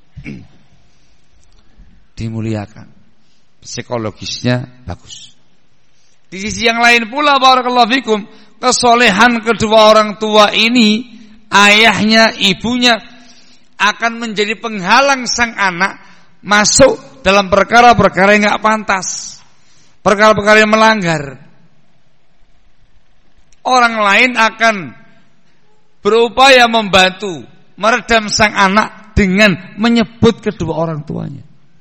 Dimuliakan, psikologisnya bagus. Di sisi yang lain pula, barakallahu fikum, kesolehan kedua orang tua ini, ayahnya, ibunya, akan menjadi penghalang sang anak masuk dalam perkara-perkara yang enggak pantas, perkara-perkara yang melanggar. Orang lain akan berupaya membantu meredam sang anak dengan menyebut kedua orang tuanya.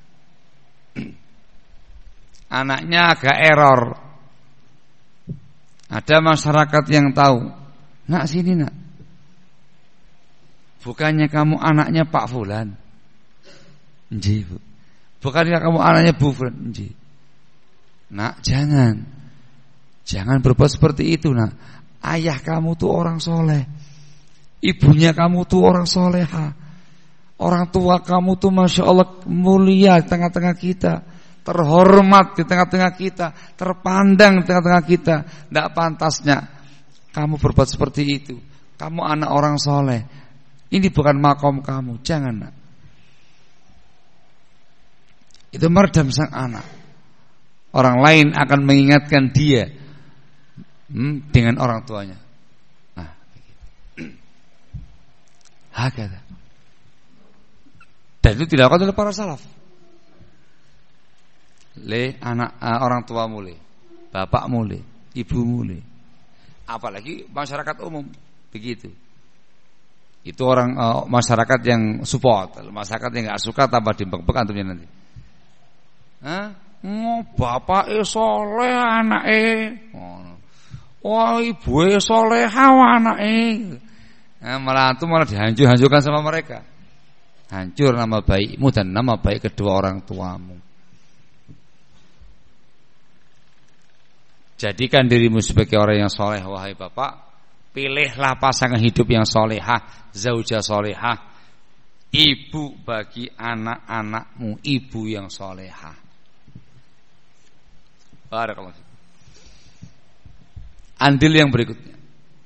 Anaknya agak error. Ada masyarakat yang tahu, nak sini nak, bukannya kamu anaknya Pak Fulan? Nggih, Bu. Bukannya kamu anaknya Bu Fulan? Nggih. Nak, jangan berbuat seperti itu, nak. Ayah kamu tuh orang soleh, ibunya kamu tuh orang soleha, orang tua kamu tuh masya Allah mulia di tengah-tengah kita, terhormat di tengah-tengah kita, terpandang di tengah-tengah kita. Tidak pantasnya kamu berbuat seperti itu. Kamu anak orang soleh, ini bukan makom kamu. Jangan, nak. Itu meredam sang anak. Orang lain akan mengingatkan dia dengan orang tuanya. Nah, hakata. Dan itu dilakukan oleh para salaf. Anak orang tua mulai, bapak mulai, ibu mulai. Apalagi masyarakat umum begitu. Itu orang masyarakat yang support, masyarakat yang enggak suka tambah dibek-bek antumnya nanti. Bapak soleh anake. Wah, ibuke salehah anake. Nah, malah dihancur-hancurkan sama mereka. Hancur nama baikmu dan nama baik kedua orang tuamu. Jadikan dirimu sebagai orang yang soleh, wahai bapak. Pilihlah pasangan hidup yang solehah, zaujah solehah, ibu bagi anak-anakmu, ibu yang solehah. Barakallahu. Andil yang berikutnya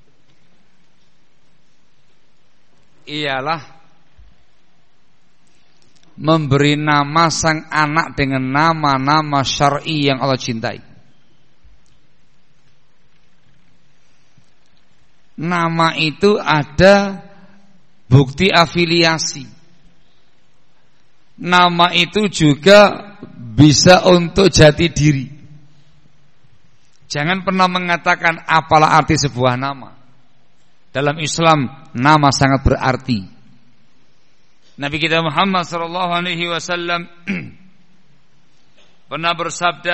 ialah memberi nama sang anak dengan nama-nama syar'i yang Allah cintai. Nama itu ada bukti afiliasi. Nama itu juga bisa untuk jati diri. Jangan pernah mengatakan apalah arti sebuah nama. Dalam Islam nama sangat berarti. Nabi kita Muhammad SAW pernah bersabda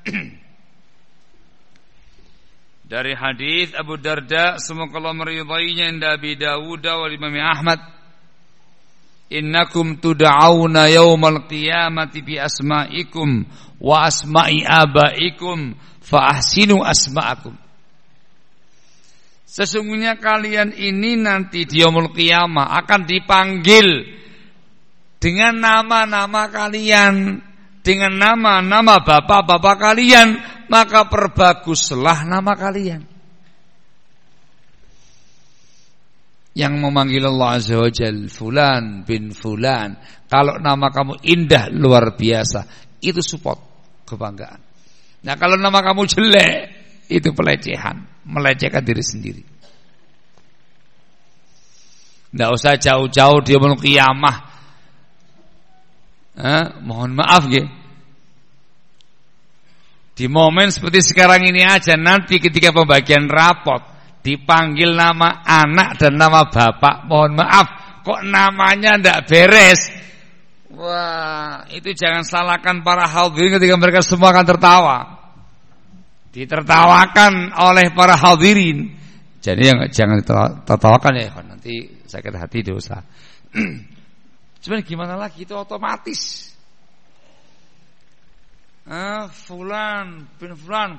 dari hadis Abu Darda, semoga Allah meridainya, inda Abi Dawud wal Imam Ahmad, innakum tud'auna yaumal qiyamati bi asma'ikum wa asma'i abaikum fa ahsinu asma'akum. Sesungguhnya kalian ini nanti di yaumul qiyamah akan dipanggil dengan nama-nama kalian, dengan nama-nama bapak-bapak kalian, maka perbaguslah nama kalian. Yang memanggil Allah Azza wa Jalla fulan bin fulan, kalau nama kamu indah luar biasa, itu support, kebanggaan. Nah kalau nama kamu jelek, itu pelecehan, melecehkan diri sendiri. Tidak usah jauh-jauh dia yaumul qiyamah. Mohon maaf ya. Di momen seperti sekarang ini aja, nanti ketika pembagian rapot dipanggil nama anak dan nama bapak, mohon maaf, kok namanya tidak beres. Wah, itu jangan salahkan para hadirin ketika mereka semua akan tertawa. Ditertawakan oleh para hadirin. Jadi jangan tertawakan ya, nanti sakit hati dosa. Cuman gimana lagi, itu otomatis. Fulan bin fulan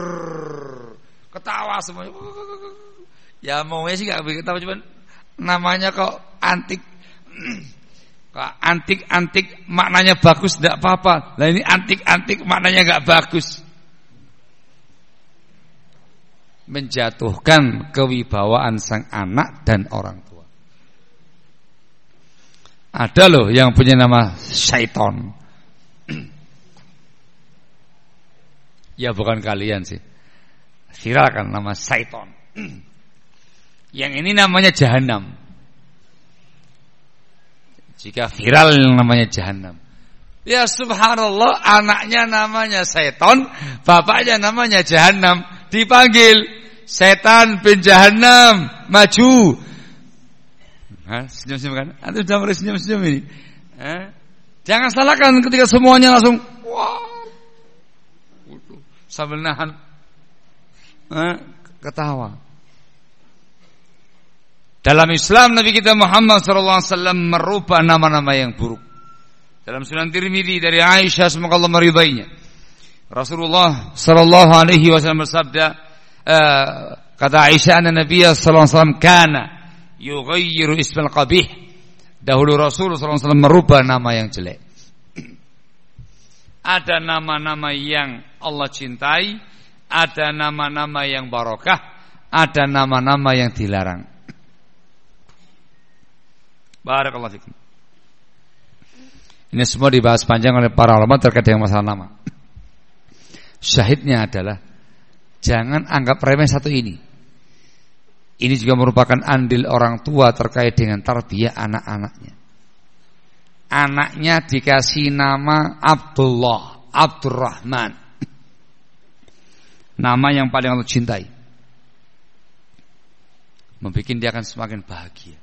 ketawa semuanya. Ya maunya sih gak ketawa, cuman namanya kok antik. Kok antik maknanya bagus tidak apa-apa. Lah ini antik maknanya gak bagus. Menjatuhkan kewibawaan sang anak dan orang tua. Ada loh yang punya nama syaiton. Ya bukan kalian sih. Viral kan nama syaiton. Yang ini namanya jahanam. Jika viral yang namanya jahanam. Ya subhanallah, anaknya namanya syaiton, bapaknya namanya jahanam. Dipanggil setan bin jahanam, maju. Senyum-senyum kan? Antum jangan boleh senyum-senyum ini. Jangan salahkan ketika semuanya langsung wah. Sambil nahan ketawa. Dalam Islam Nabi kita Muhammad SAW merubah nama-nama yang buruk. Dalam Sunan Tirmidzi dari Aisyah, semoga Allah meridainya, Rasulullah SAW bersabda, kata Aisyah, anna Nabiya SAW kana yughayyiru ismal qabih. Dahulu Rasulullah SAW merubah nama yang jelek. Ada nama-nama yang Allah cintai, ada nama-nama yang barokah, ada nama-nama yang dilarang. Barakallahu fikum. Ini semua dibahas panjang oleh para ulama terkait dengan masalah nama. Syahidnya adalah jangan anggap remeh satu ini. Ini juga merupakan andil orang tua terkait dengan tarbiyah anak-anaknya. Anaknya dikasih nama Abdullah, Abdurrahman, nama yang paling Allah cintai, membuat dia akan semakin bahagia.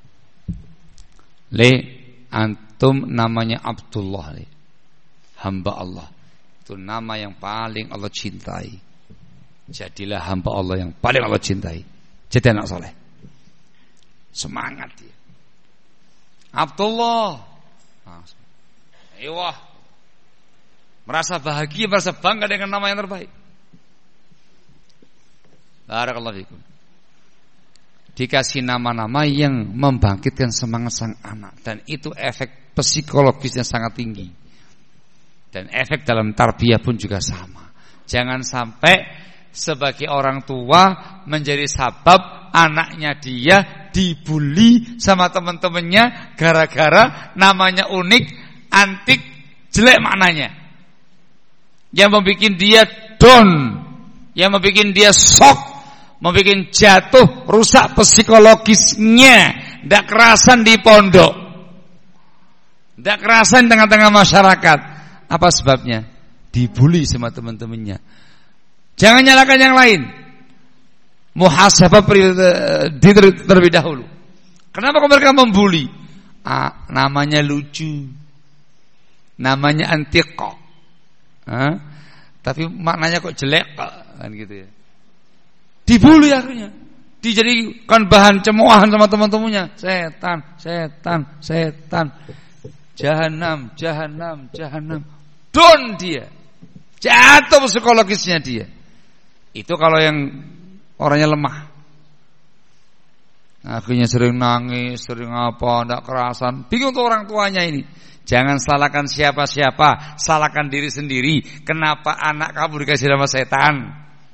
Antum namanya Abdullah, hamba Allah, itu nama yang paling Allah cintai. Jadilah hamba Allah yang paling Allah cintai. Jadi anak soleh. Semangat dia. Abdullah. Wah. Merasa bahagia, merasa bangga dengan nama yang terbaik. Barakallahu fikum. Dikasih nama-nama yang membangkitkan semangat sang anak, dan itu efek psikologisnya sangat tinggi. Dan efek dalam tarbiyah pun juga sama. Jangan sampai sebagai orang tua menjadi sebab anaknya dia dibully sama teman-temannya gara-gara namanya unik, antik, jelek maknanya. Yang membuat dia down, yang membuat dia shock, membuat jatuh, rusak psikologisnya, tidak kerasan di pondok, tidak kerasan di tengah-tengah masyarakat. Apa sebabnya? Dibully sama teman-temannya. Jangan nyalakan yang lain. Muhasabah terlebih dahulu. Kenapa mereka membuli? Namanya lucu, namanya antik kok. Tapi maknanya kok jelek kok, kan gitu ya. Dibully akhirnya, dijadikan bahan cemoohan sama teman-temannya. Setan, setan, setan, jahanam, jahanam, jahanam. Don dia, jatuh psikologisnya dia. Itu kalau yang orangnya lemah. Akhirnya sering nangis, sering apa, tidak kerasan. Bingung tuh orang tuanya ini. Jangan salahkan siapa-siapa, salahkan diri sendiri. Kenapa anak kamu dikasih nama setan?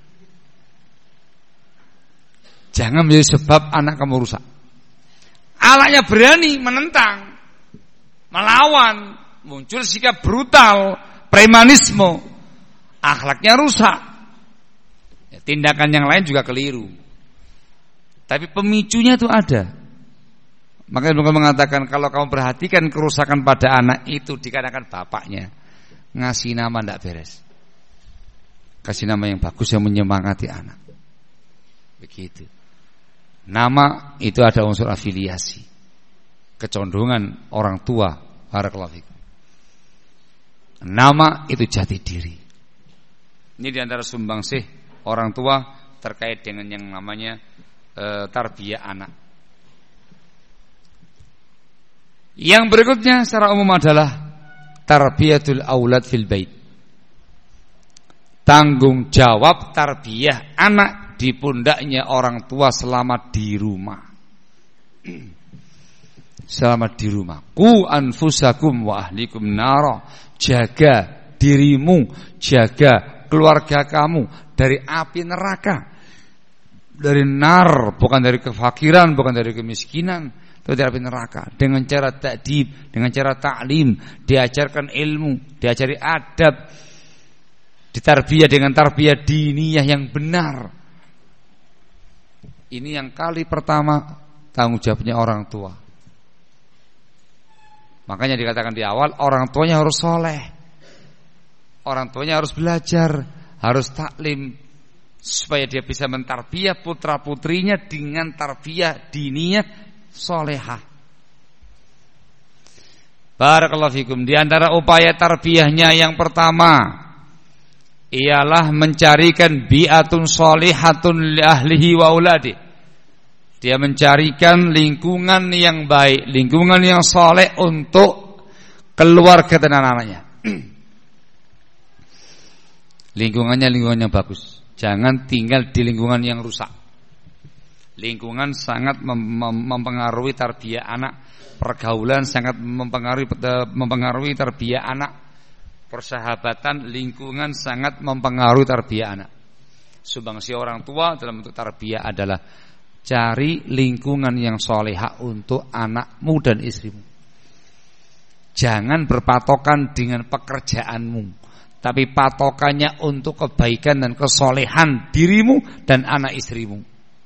Jangan menjadi sebab anak kamu rusak. Anaknya berani menentang, melawan, muncul sikap brutal, premanisme, akhlaknya rusak. Ya, tindakan yang lain juga keliru. Tapi pemicunya itu ada. Makanya Beliau mengatakan kalau kamu perhatikan kerusakan pada anak itu dikarenakan bapaknya ngasih nama tidak beres. Kasih nama yang bagus yang menyemangati anak. Begitu. Nama itu ada unsur afiliasi, kecondongan orang tua. Barakallahu fikum. Nama itu jati diri. Ini diantara sumbangsih orang tua terkait dengan yang namanya tarbiyah anak. Yang berikutnya secara umum adalah tarbiyatul aulad fil bait. Tanggung jawab tarbiyah anak di pundaknya orang tua selama di rumah. Selama di rumah. Qu anfusakum wa ahlikum nara. Jaga dirimu, jaga keluarga kamu dari api neraka. Dari nar, bukan dari kefakiran, bukan dari kemiskinan, tapi dari api neraka. Dengan cara ta'dib, dengan cara ta'lim, diajarkan ilmu, diajari adab, ditarbiyah dengan tarbiyah diniyah yang benar. Ini yang kali pertama tanggung jawabnya orang tua. Makanya dikatakan di awal orang tuanya harus soleh, orang tuanya harus belajar, harus taklim, supaya dia bisa mentarbiyah putra putrinya dengan tarbiyah diniyah solehah. Barakallahu fikum. Di antara upaya tarbiyahnya yang pertama ialah mencarikan bi'atun solihatun li ahlihi wa auladihi. Dia mencarikan lingkungan yang baik, lingkungan yang soleh untuk keluarga dan anak-anaknya. Lingkungannya lingkungan yang bagus. Jangan tinggal di lingkungan yang rusak. Lingkungan sangat mempengaruhi tarbiyah anak. Pergaulan sangat mempengaruhi tarbiyah anak. Persahabatan, lingkungan sangat mempengaruhi tarbiyah anak. Sumbangsi orang tua dalam bentuk tarbiyah adalah cari lingkungan yang solehah untuk anakmu dan istrimu. Jangan berpatokan dengan pekerjaanmu, tapi patokannya untuk kebaikan dan kesolehan dirimu dan anak istrimu.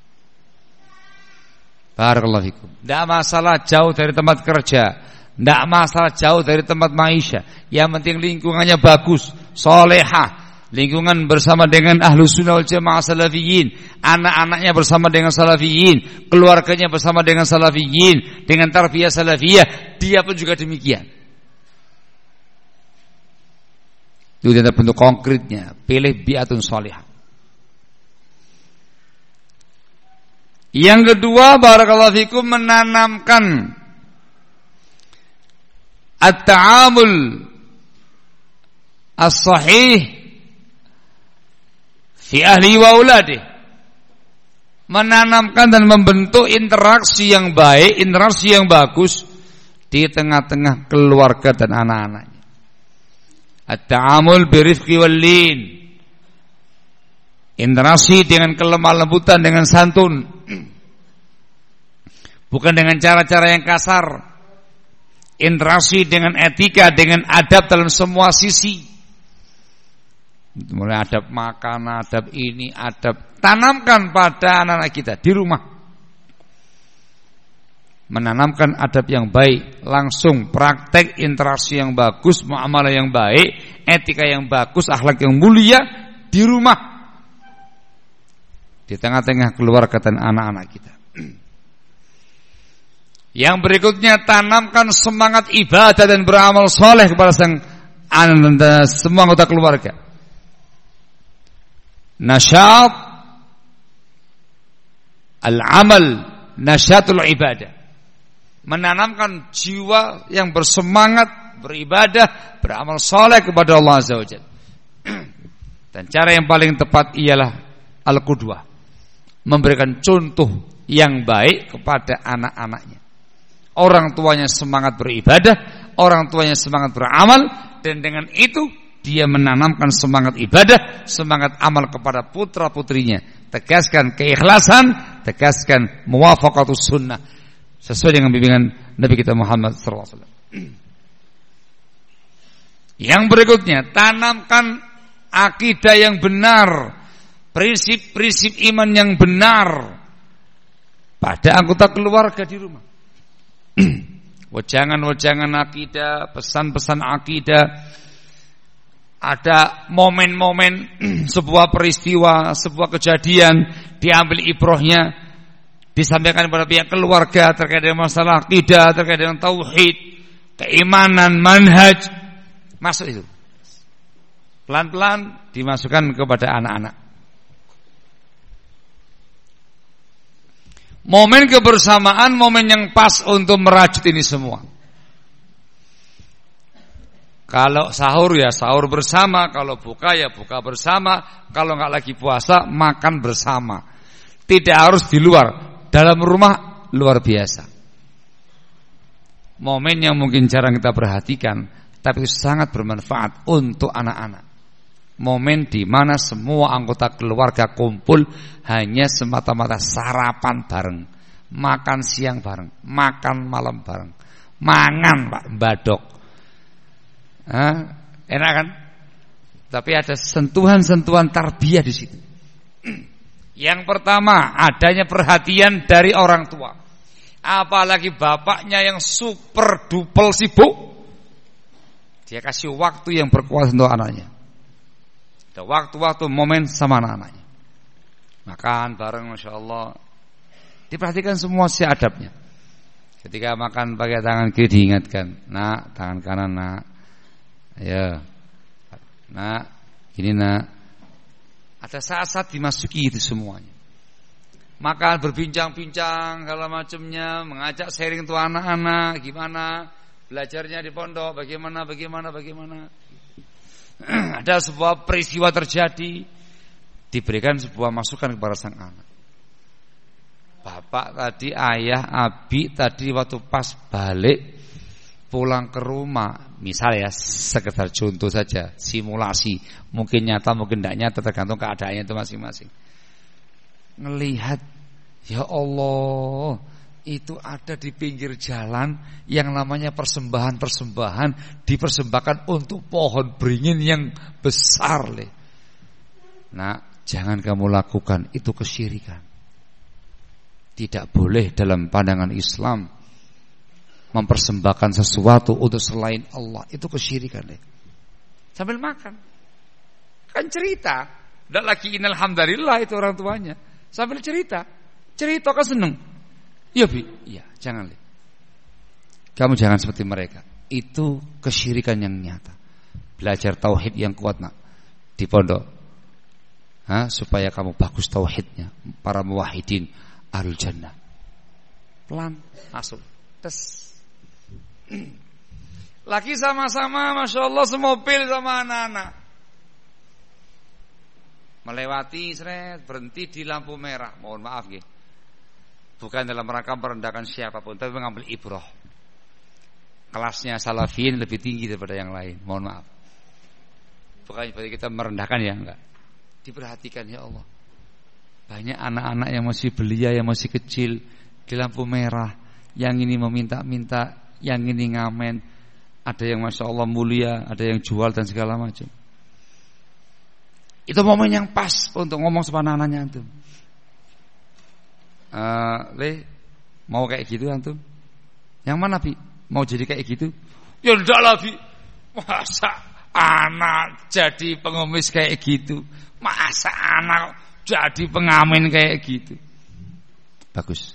Barakallahu fikum. Tidak masalah jauh dari tempat kerja, tidak masalah jauh dari tempat maisha. Yang penting lingkungannya bagus, solehah. Lingkungan bersama dengan ahlus sunnah wal jamaah salafiyin, anak-anaknya bersama dengan salafiyin, keluarganya bersama dengan salafiyin, dengan tarbiyah salafiyah, dia pun juga demikian. Itu bentuk konkretnya, pilih bi'atun sholihah. Yang kedua, barakallahu fikum, menanamkan at-ta'amul as-sahih fi ahli wa auladih. Menanamkan dan membentuk interaksi yang baik, interaksi yang bagus di tengah-tengah keluarga dan anak-anaknya. At-ta'amul birifqi wal lin. Interaksi dengan kelemah lembutan, dengan santun, bukan dengan cara-cara yang kasar. Interaksi dengan etika, dengan adab dalam semua sisi. Mulai adab makan, adab ini, adab. Tanamkan pada anak-anak kita di rumah. Menanamkan adab yang baik, langsung praktek interaksi yang bagus, muamalah yang baik, etika yang bagus, akhlak yang mulia di rumah. Di tengah-tengah keluarga dan anak-anak kita. Yang berikutnya, tanamkan semangat ibadah dan beramal soleh kepada semua anggota keluarga. Nasyat al-amal, nasyatul ibadah. Menanamkan jiwa yang bersemangat beribadah, beramal soleh kepada Allah Azza wa Jalla. Dan cara yang paling tepat ialah al-qudwah, memberikan contoh yang baik kepada anak-anaknya. Orang tuanya semangat beribadah, orang tuanya semangat beramal, dan dengan itu dia menanamkan semangat ibadah, semangat amal kepada putra-putrinya. Tegaskan keikhlasan, tegaskan muwafaqatus sunnah, sesuai dengan bimbingan Nabi kita Muhammad sallallahu alaihi wasallam. Yang berikutnya, tanamkan akidah yang benar, prinsip-prinsip iman yang benar pada anggota keluarga di rumah. Wejangan-wejangan akidah, pesan-pesan akidah. Ada momen-momen sebuah peristiwa, sebuah kejadian, diambil ibrahnya, disampaikan kepada pihak keluarga terkait dengan masalah akidah, terkait dengan tauhid, keimanan, manhaj. Masuk itu. Pelan-pelan dimasukkan kepada anak-anak. Momen kebersamaan, momen yang pas untuk merajut ini semua. Kalau sahur ya sahur bersama, kalau buka ya buka bersama, kalau enggak lagi puasa makan bersama. Tidak harus di luar, dalam rumah luar biasa. Momen yang mungkin jarang kita perhatikan, tapi sangat bermanfaat untuk anak-anak. Momen di mana semua anggota keluarga kumpul hanya semata-mata sarapan bareng, makan siang bareng, makan malam bareng, mangan Pak badok. Enak kan? Tapi ada sentuhan-sentuhan tarbiyah di situ. Yang pertama, adanya perhatian dari orang tua. Apalagi bapaknya yang super duper sibuk, dia kasih waktu yang berkualitas untuk anaknya. Ada waktu-waktu momen sama anak-anaknya. Makan bareng, Masya Allah. Diperhatikan semua si adabnya. Ketika makan pakai tangan kiri diingatkan, nak, tangan kanan nak. Ya, nak, ini nak. Ada saat-saat dimasuki itu semuanya. Makan berbincang-bincang segala macamnya, mengajak sharing tuh anak-anak, gimana belajarnya di pondok, bagaimana. Ada sebuah peristiwa terjadi, diberikan sebuah masukan kepada sang anak. Bapak tadi, ayah, abi tadi waktu pas balik pulang ke rumah, misalnya sekedar contoh saja, simulasi, mungkin nyata, mungkin tidak nyata, tergantung keadaannya itu masing-masing. Ngelihat, ya Allah, itu ada di pinggir jalan yang namanya persembahan dipersembahkan untuk pohon beringin yang besar. Nah, jangan kamu lakukan, itu kesyirikan. Tidak boleh dalam pandangan Islam mempersembahkan sesuatu untuk selain Allah, itu kesyirikan. Sambil makan, kan cerita, tidak lagi innalhamdulillah itu orang tuanya, sambil cerita kan seneng. Ya Bi, ya jangan. Kamu jangan seperti mereka. Itu kesyirikan yang nyata. Belajar tauhid yang kuat nak di pondok, supaya kamu bagus tauhidnya. Para muwahhidin, ahlul jannah. Pelan masuk. Tes. Lagi sama-sama, masya Allah, semobil sama anak-anak. Melewati, seret, berhenti di lampu merah. Mohon maaf ya. Bukan dalam rangka merendahkan siapapun, tapi mengambil ibrah. Kelasnya salafiyin lebih tinggi daripada yang lain. Mohon maaf. Bukan berarti kita merendahkan ya, enggak. Diperhatikan ya Allah. Banyak anak-anak yang masih belia, yang masih kecil, di lampu merah. Yang ini meminta-minta, yang ini ngamen. Ada yang masya Allah mulia, ada yang jual dan segala macam. Itu momen yang pas untuk ngomong sama anak-anaknya antum. Mau kayak gitu antum? Yang mana Bi? Mau jadi kayak gitu? Ya enggak lah Bi. Masa anak jadi pengemis kayak gitu? Masa anak jadi pengamen kayak gitu? Bagus.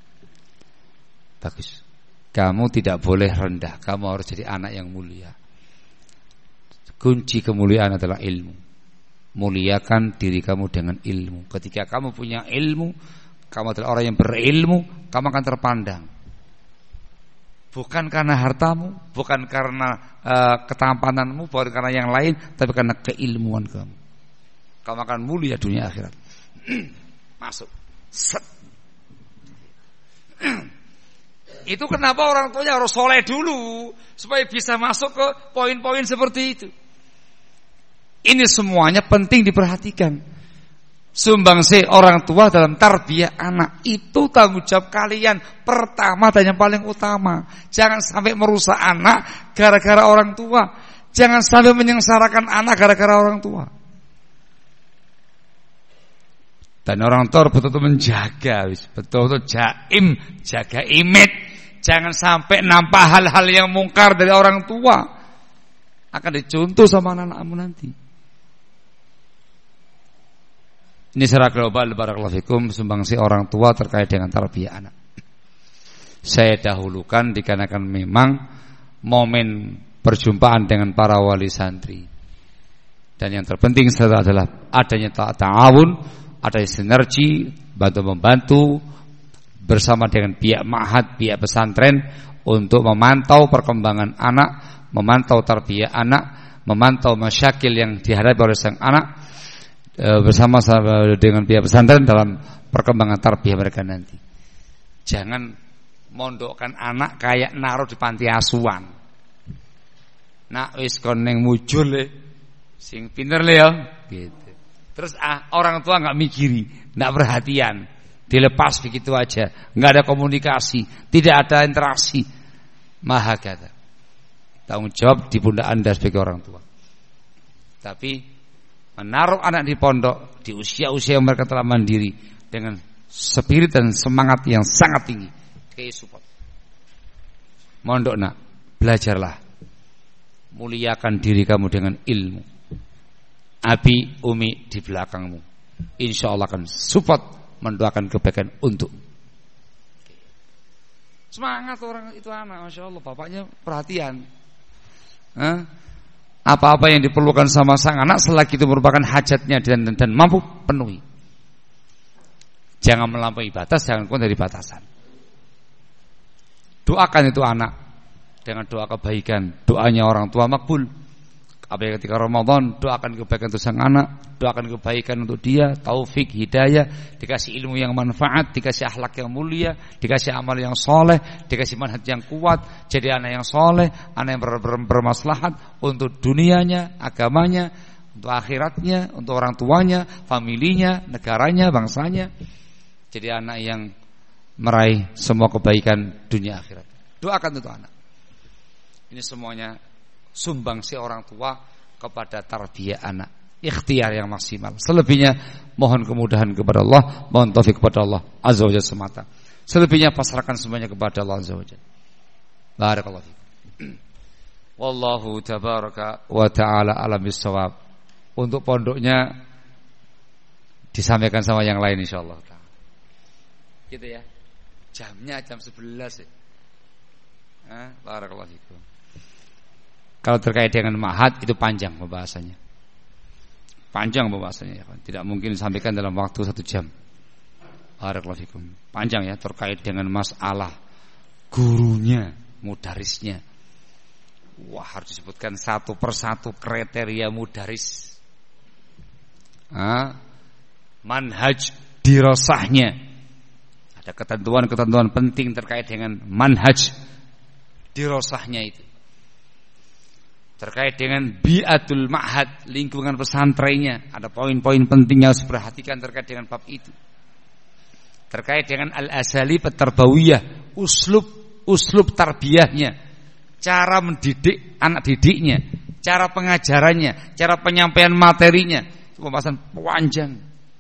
Bagus. Kamu tidak boleh rendah. Kamu harus jadi anak yang mulia. Kunci kemuliaan adalah ilmu. Muliakan diri kamu dengan ilmu. Ketika kamu punya ilmu, kamu adalah orang yang berilmu, kamu akan terpandang. Bukan karena hartamu, bukan karena ketampananmu, bukan karena yang lain, tapi karena keilmuan kamu. Kamu akan mulia dunia akhirat. Masuk. Set. Itu kenapa orang tuanya harus soleh dulu, supaya bisa masuk ke poin-poin seperti itu. Ini semuanya penting diperhatikan. Sumbangsi orang tua dalam tarbiyah anak itu tanggung jawab kalian pertama dan yang paling utama. Jangan sampai merusak anak gara-gara orang tua. Jangan sampai menyengsarakan anak gara-gara orang tua. Dan orang tua betul-betul menjaga, betul-betul jaim, jaga image. Jangan sampai nampak hal-hal yang mungkar dari orang tua. Akan dicontoh sama anak-anakmu nanti. Ini secara global, barakallahu fikum, sumbangsi orang tua terkait dengan tarbiyah anak. Saya dahulukan dikarenakan memang momen perjumpaan dengan para wali santri. Dan yang terpenting adalah adanya ta'awun, adanya sinergi, bantu-membantu bersama dengan pihak ma'had, pihak pesantren untuk memantau perkembangan anak, memantau tarbiyah anak, memantau masyakil yang dihadapi oleh sang anak bersama dengan pihak pesantren dalam perkembangan tarbiyah mereka nanti. Jangan mondokkan anak kayak naruh di panti asuhan. Nak wis kon ning mujul sing pinter le ya gitu. Terus orang tua enggak mikiri, enggak perhatian. Dilepas begitu aja, enggak ada komunikasi, tidak ada interaksi. Maha kata. Tanggung jawab di pundak Anda sebagai orang tua. Tapi menaruh anak di pondok di usia-usia yang mereka telah mandiri dengan spirit dan semangat yang sangat tinggi. Kayak support. Mondok nak, belajarlah. Muliakan diri kamu dengan ilmu. Abi, umi di belakangmu. Insya Allah akan support, mendoakan kebaikan untuk. Semangat orang itu anak, masya Allah, bapaknya perhatian. Apa-apa yang diperlukan sama sang anak selagi itu merupakan hajatnya dan mampu penuhi. Jangan melampaui batas, jangan keluar dari batasan. Doakan itu anak dengan doa kebaikan, doanya orang tua makbul. Apalagi ketika Ramadan, doakan kebaikan untuk sang anak, doakan kebaikan untuk dia, taufik, hidayah, dikasih ilmu yang manfaat, dikasih akhlak yang mulia, dikasih amal yang soleh, dikasih manhaj yang kuat, jadi anak yang soleh, anak yang bermaslahat untuk dunianya, agamanya, untuk akhiratnya, untuk orang tuanya, familinya, negaranya, bangsanya. Jadi anak yang meraih semua kebaikan dunia akhirat. Doakan untuk anak. Ini semuanya sumbangsi orang tua kepada tarbiyah anak, ikhtiar yang maksimal. Selebihnya mohon kemudahan kepada Allah, mohon taufik kepada Allah azza wajalla semata. Selebihnya pasrahkan semuanya kepada Allah azza wajalla. Barakallahu fiik. Wallahu tabaraka wa taala alam bissawab. Untuk pondoknya disampaikan sama yang lain insyaallah. Gitu ya. Jamnya jam 11 ya. Barakallahu fiikum. Kalau terkait dengan ma'had itu panjang pembahasannya. Panjang pembahasannya ya kan. Tidak mungkin disampaikan dalam waktu 1 jam. Barakallahu fikum. Panjang ya terkait dengan masalah gurunya, mudarisnya. Wah, harus disebutkan satu persatu kriteria mudaris. Manhaj dirasahnya. Ada ketentuan-ketentuan penting terkait dengan manhaj dirasahnya itu. Terkait dengan bi'atul ma'had, lingkungan pesantrennya, ada poin-poin penting yang harus diperhatikan terkait dengan bab itu. Terkait dengan al-asalib at-tarbawiyah, uslub tarbiyahnya, cara mendidik anak didiknya, cara pengajarannya, cara penyampaian materinya, itu pembahasan panjang.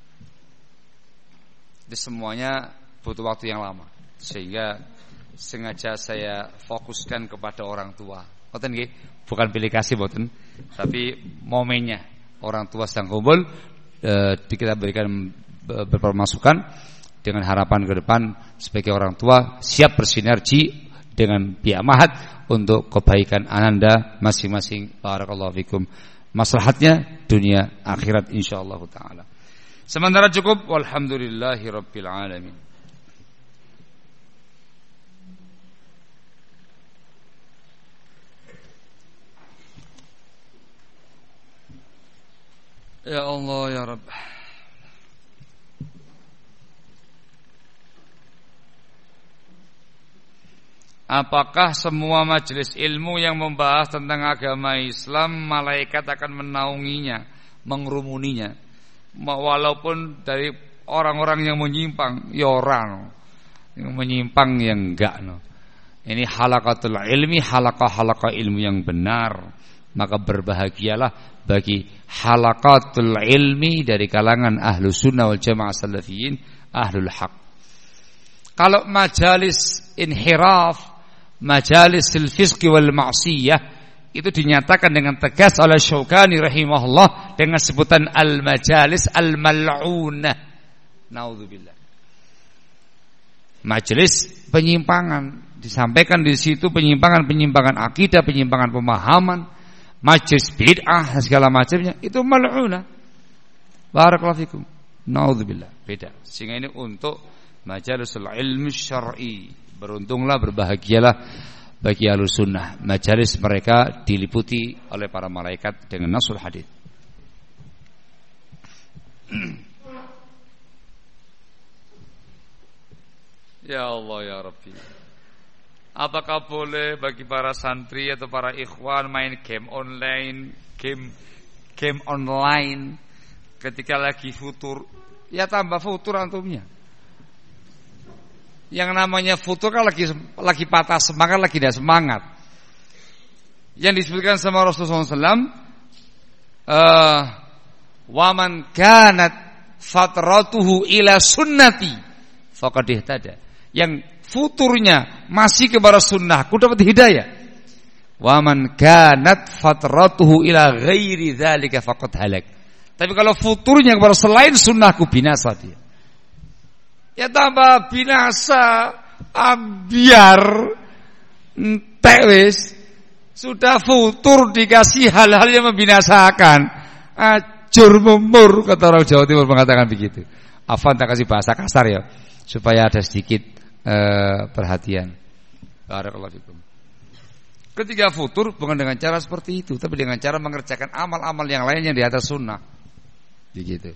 Itu semuanya butuh waktu yang lama, sehingga sengaja saya fokuskan kepada orang tua. Boten nggih, bukan pilih kasih boten, tapi momennya orang tua sedang kumpul, kita berikan beberapa masukan dengan harapan ke depan sebagai orang tua siap bersinergi dengan pihak Ma'had untuk kebaikan ananda masing-masing. Barakallahu fikum. Maslahatnya dunia akhirat insyaallah taala. Sementara cukup, walhamdulillahirabbil alamin. Ya Allah ya Rabb. Apakah semua majelis ilmu yang membahas tentang agama Islam malaikat akan menaunginya, mengerumuninya, walaupun dari orang-orang yang menyimpang? Ya orang yang menyimpang yang enggak no. Ini halaqatul ilmi, halaqah ilmu yang benar. Maka berbahagialah bagi halaqatul ilmi dari kalangan ahlu sunnah wal jamaah salafiyin, ahlul haq. Kalau majalis inhiraf, majalis al-fisq wal ma'siyah, itu dinyatakan dengan tegas oleh Syaukani rahimahullah dengan sebutan al-majalis al-mal'unah. Naudzubillah. Majelis penyimpangan, disampaikan di situ penyimpangan akidah, penyimpangan pemahaman, majelis bid'ah segala macamnya, itu mal'unah. Barakallahu fikum. Naudzubillah. Beda. Sehingga ini untuk majalisul ilmi syar'i. Beruntunglah, berbahagialah bagi ahlus sunnah, majalis mereka diliputi oleh para malaikat dengan nasul hadis. Ya Allah ya Rabbi, apakah boleh bagi para santri atau para ikhwan main game online ketika lagi futur? Ya tambah futur antumnya. Yang namanya futur kan lagi patah semangat, lagi tidak semangat. Yang disebutkan sama Rasulullah SAW, waman kanat fatratuhu ila sunnati faqad ihtada. Yang futurnya masih kepada sunnahku dapat hidayah. Waman kanat fatratuhu ila ghairi dzalika faqad halak. Tapi kalau futurnya kepada selain sunnahku, binasa dia. Ya tambah binasa, biar entek wis. Sudah futur dikasih hal-hal yang membinasakan. Ajur memur, kata orang Jawa Timur mengatakan begitu. Afwan tak kasih bahasa kasar ya, supaya ada sedikit perhatian. Barakallahu fikum. Ketika futur bukan dengan cara seperti itu, tapi dengan cara mengerjakan amal-amal yang lain yang di atas sunnah. Begitu.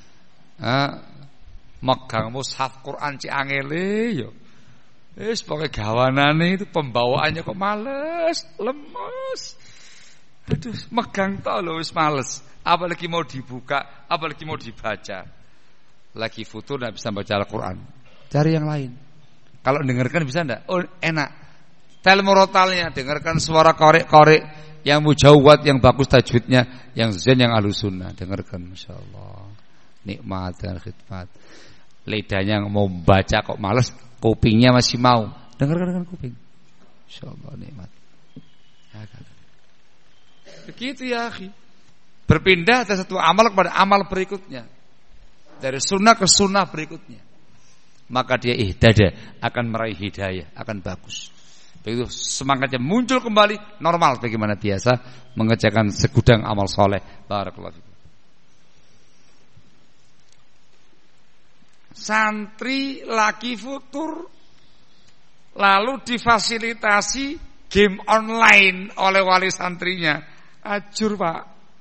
Megang mushaf Quran ci angele yo. Wis pokoke gawanane itu pembawaannya kok males, lemes. Aduh, megang tok lho wis males. Apalagi mau dibuka, apalagi mau dibaca. Lagi futur enggak bisa baca Al-Qur'an. Cari yang lain. Kalau dengarkan bisa enggak? Oh, enak. Tel murotalnya, dengarkan suara korek-korek yang mujawwad, yang bagus tajwidnya, yang zen, yang ahlus sunnah. Dengarkan, masyaallah. Nikmat dan khidmat. Lidahnya mau baca kok malas, kupingnya masih mau. Dengarkan dengan kuping. Insyaallah nikmat. Begitu ya, akhi. Berpindah dari satu amal kepada amal berikutnya. Dari sunnah ke sunnah berikutnya. Maka dia ihtada, akan meraih hidayah, akan bagus. Begitu semangatnya muncul kembali, normal bagaimana biasa mengerjakan segudang amal soleh. Barakallahu fikum. santri lagi futur, lalu difasilitasi game online oleh wali santrinya. Ajur Pak.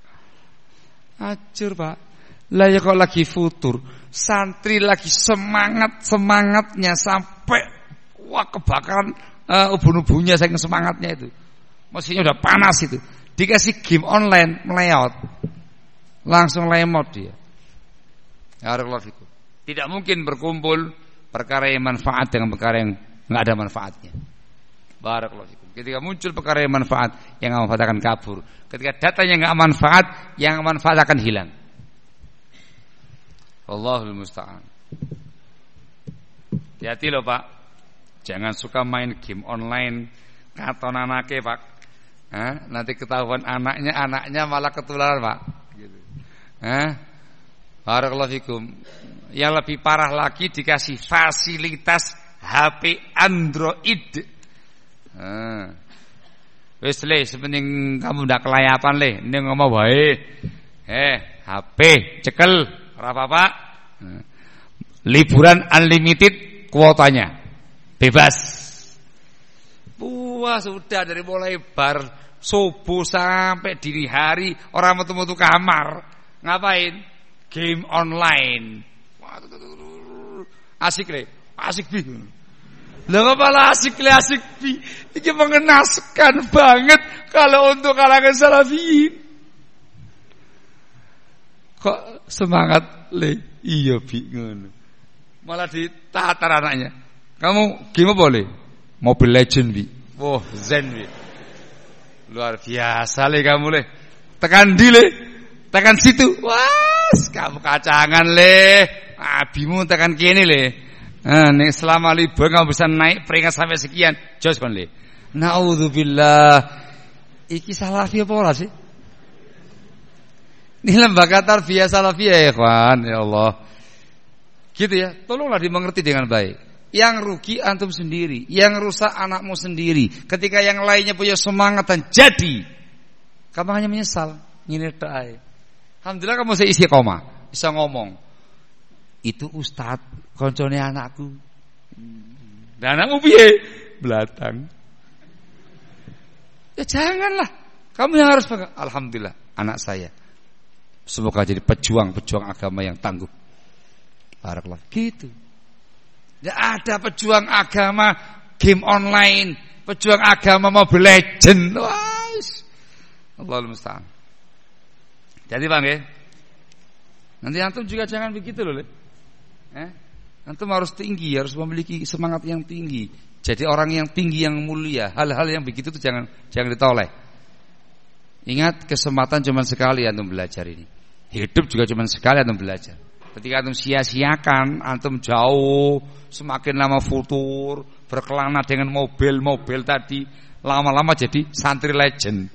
Lah ya kok lagi futur, santri lagi semangatnya sampai wah kebakaran ubun-ubunnya saking semangatnya itu. Mesinnya udah panas itu. Dikasih game online meleot. Langsung lemot dia. Barakallahu fikum. Tidak mungkin berkumpul perkara yang manfaat dengan perkara yang enggak ada manfaatnya. Barakallahu fikum. Ketika muncul perkara yang manfaat, yang manfaat akan kabur. Ketika datanya enggak manfaat, yang manfaat akan hilang. Wallahul musta'an. Hati-hati loh Pak. Jangan suka main game online katon anake Pak. Nanti ketahuan anaknya malah ketularan Pak. Gitu. Barakallahu fikum. Yang lebih parah lagi dikasih fasilitas HP Android. Wis le sepenting kamu ndak kelayapan le, ning ngomong wae. HP cekel ora apa-apa. Liburan unlimited kuotanya. Bebas. Puas sudah dari mulai bar subuh sampai dini hari orang metu-metu kamar. Ngapain? Game online. Asik le, asik bi. Lah kepala asik le asik bi. Iki mengenaskan banget kalau untuk kalangan salafiyin. Kok semangat le? Iya bi ngono. Malah ditatar anaknya. Kamu game boleh? Mobile Legend bi. Wah, zen bi. Luar biasa le kamu le. Tekan di le. Tekan situ. Wah, kamu kacangan le. Abimu tekan kene le. Nek selama libur kamu bisa naik peringkat sampai sekian. Jos kon le. Naudzubillah. Iki salafi apa ora sih? Ini lembaga tarbiyah salafiyah ya ikhwan, ya Allah. Gitu ya. Tolonglah dimengerti dengan baik. Yang rugi antum sendiri, yang rusak anakmu sendiri. Ketika yang lainnya punya semangat dan jadi, kamu hanya menyesal, nyinir ae. Alhamdulillah kamu bisa isi koma, bisa ngomong. Itu ustad, koncone anakku. Dan anakmu piye? Belatang. Ya janganlah. Kamu yang harus pegang. Alhamdulillah, anak saya semoga jadi pejuang agama yang tangguh. Barakallah. Gitu. Ya ada pejuang agama game online, pejuang agama Mobile Legend. Wah, Allahul musta'an. Jadi Bang ya. Nanti antum juga jangan begitu loh, Le. Antum harus tinggi, harus memiliki semangat yang tinggi. Jadi orang yang tinggi, yang mulia. Hal-hal yang begitu tuh jangan ditoleh. Ingat, kesempatan cuma sekali antum belajar ini. Hidup juga cuma sekali antum belajar. Ketika antum sia-siakan, antum jauh, semakin lama futur, berkelana dengan mobil tadi, lama-lama jadi santri legend.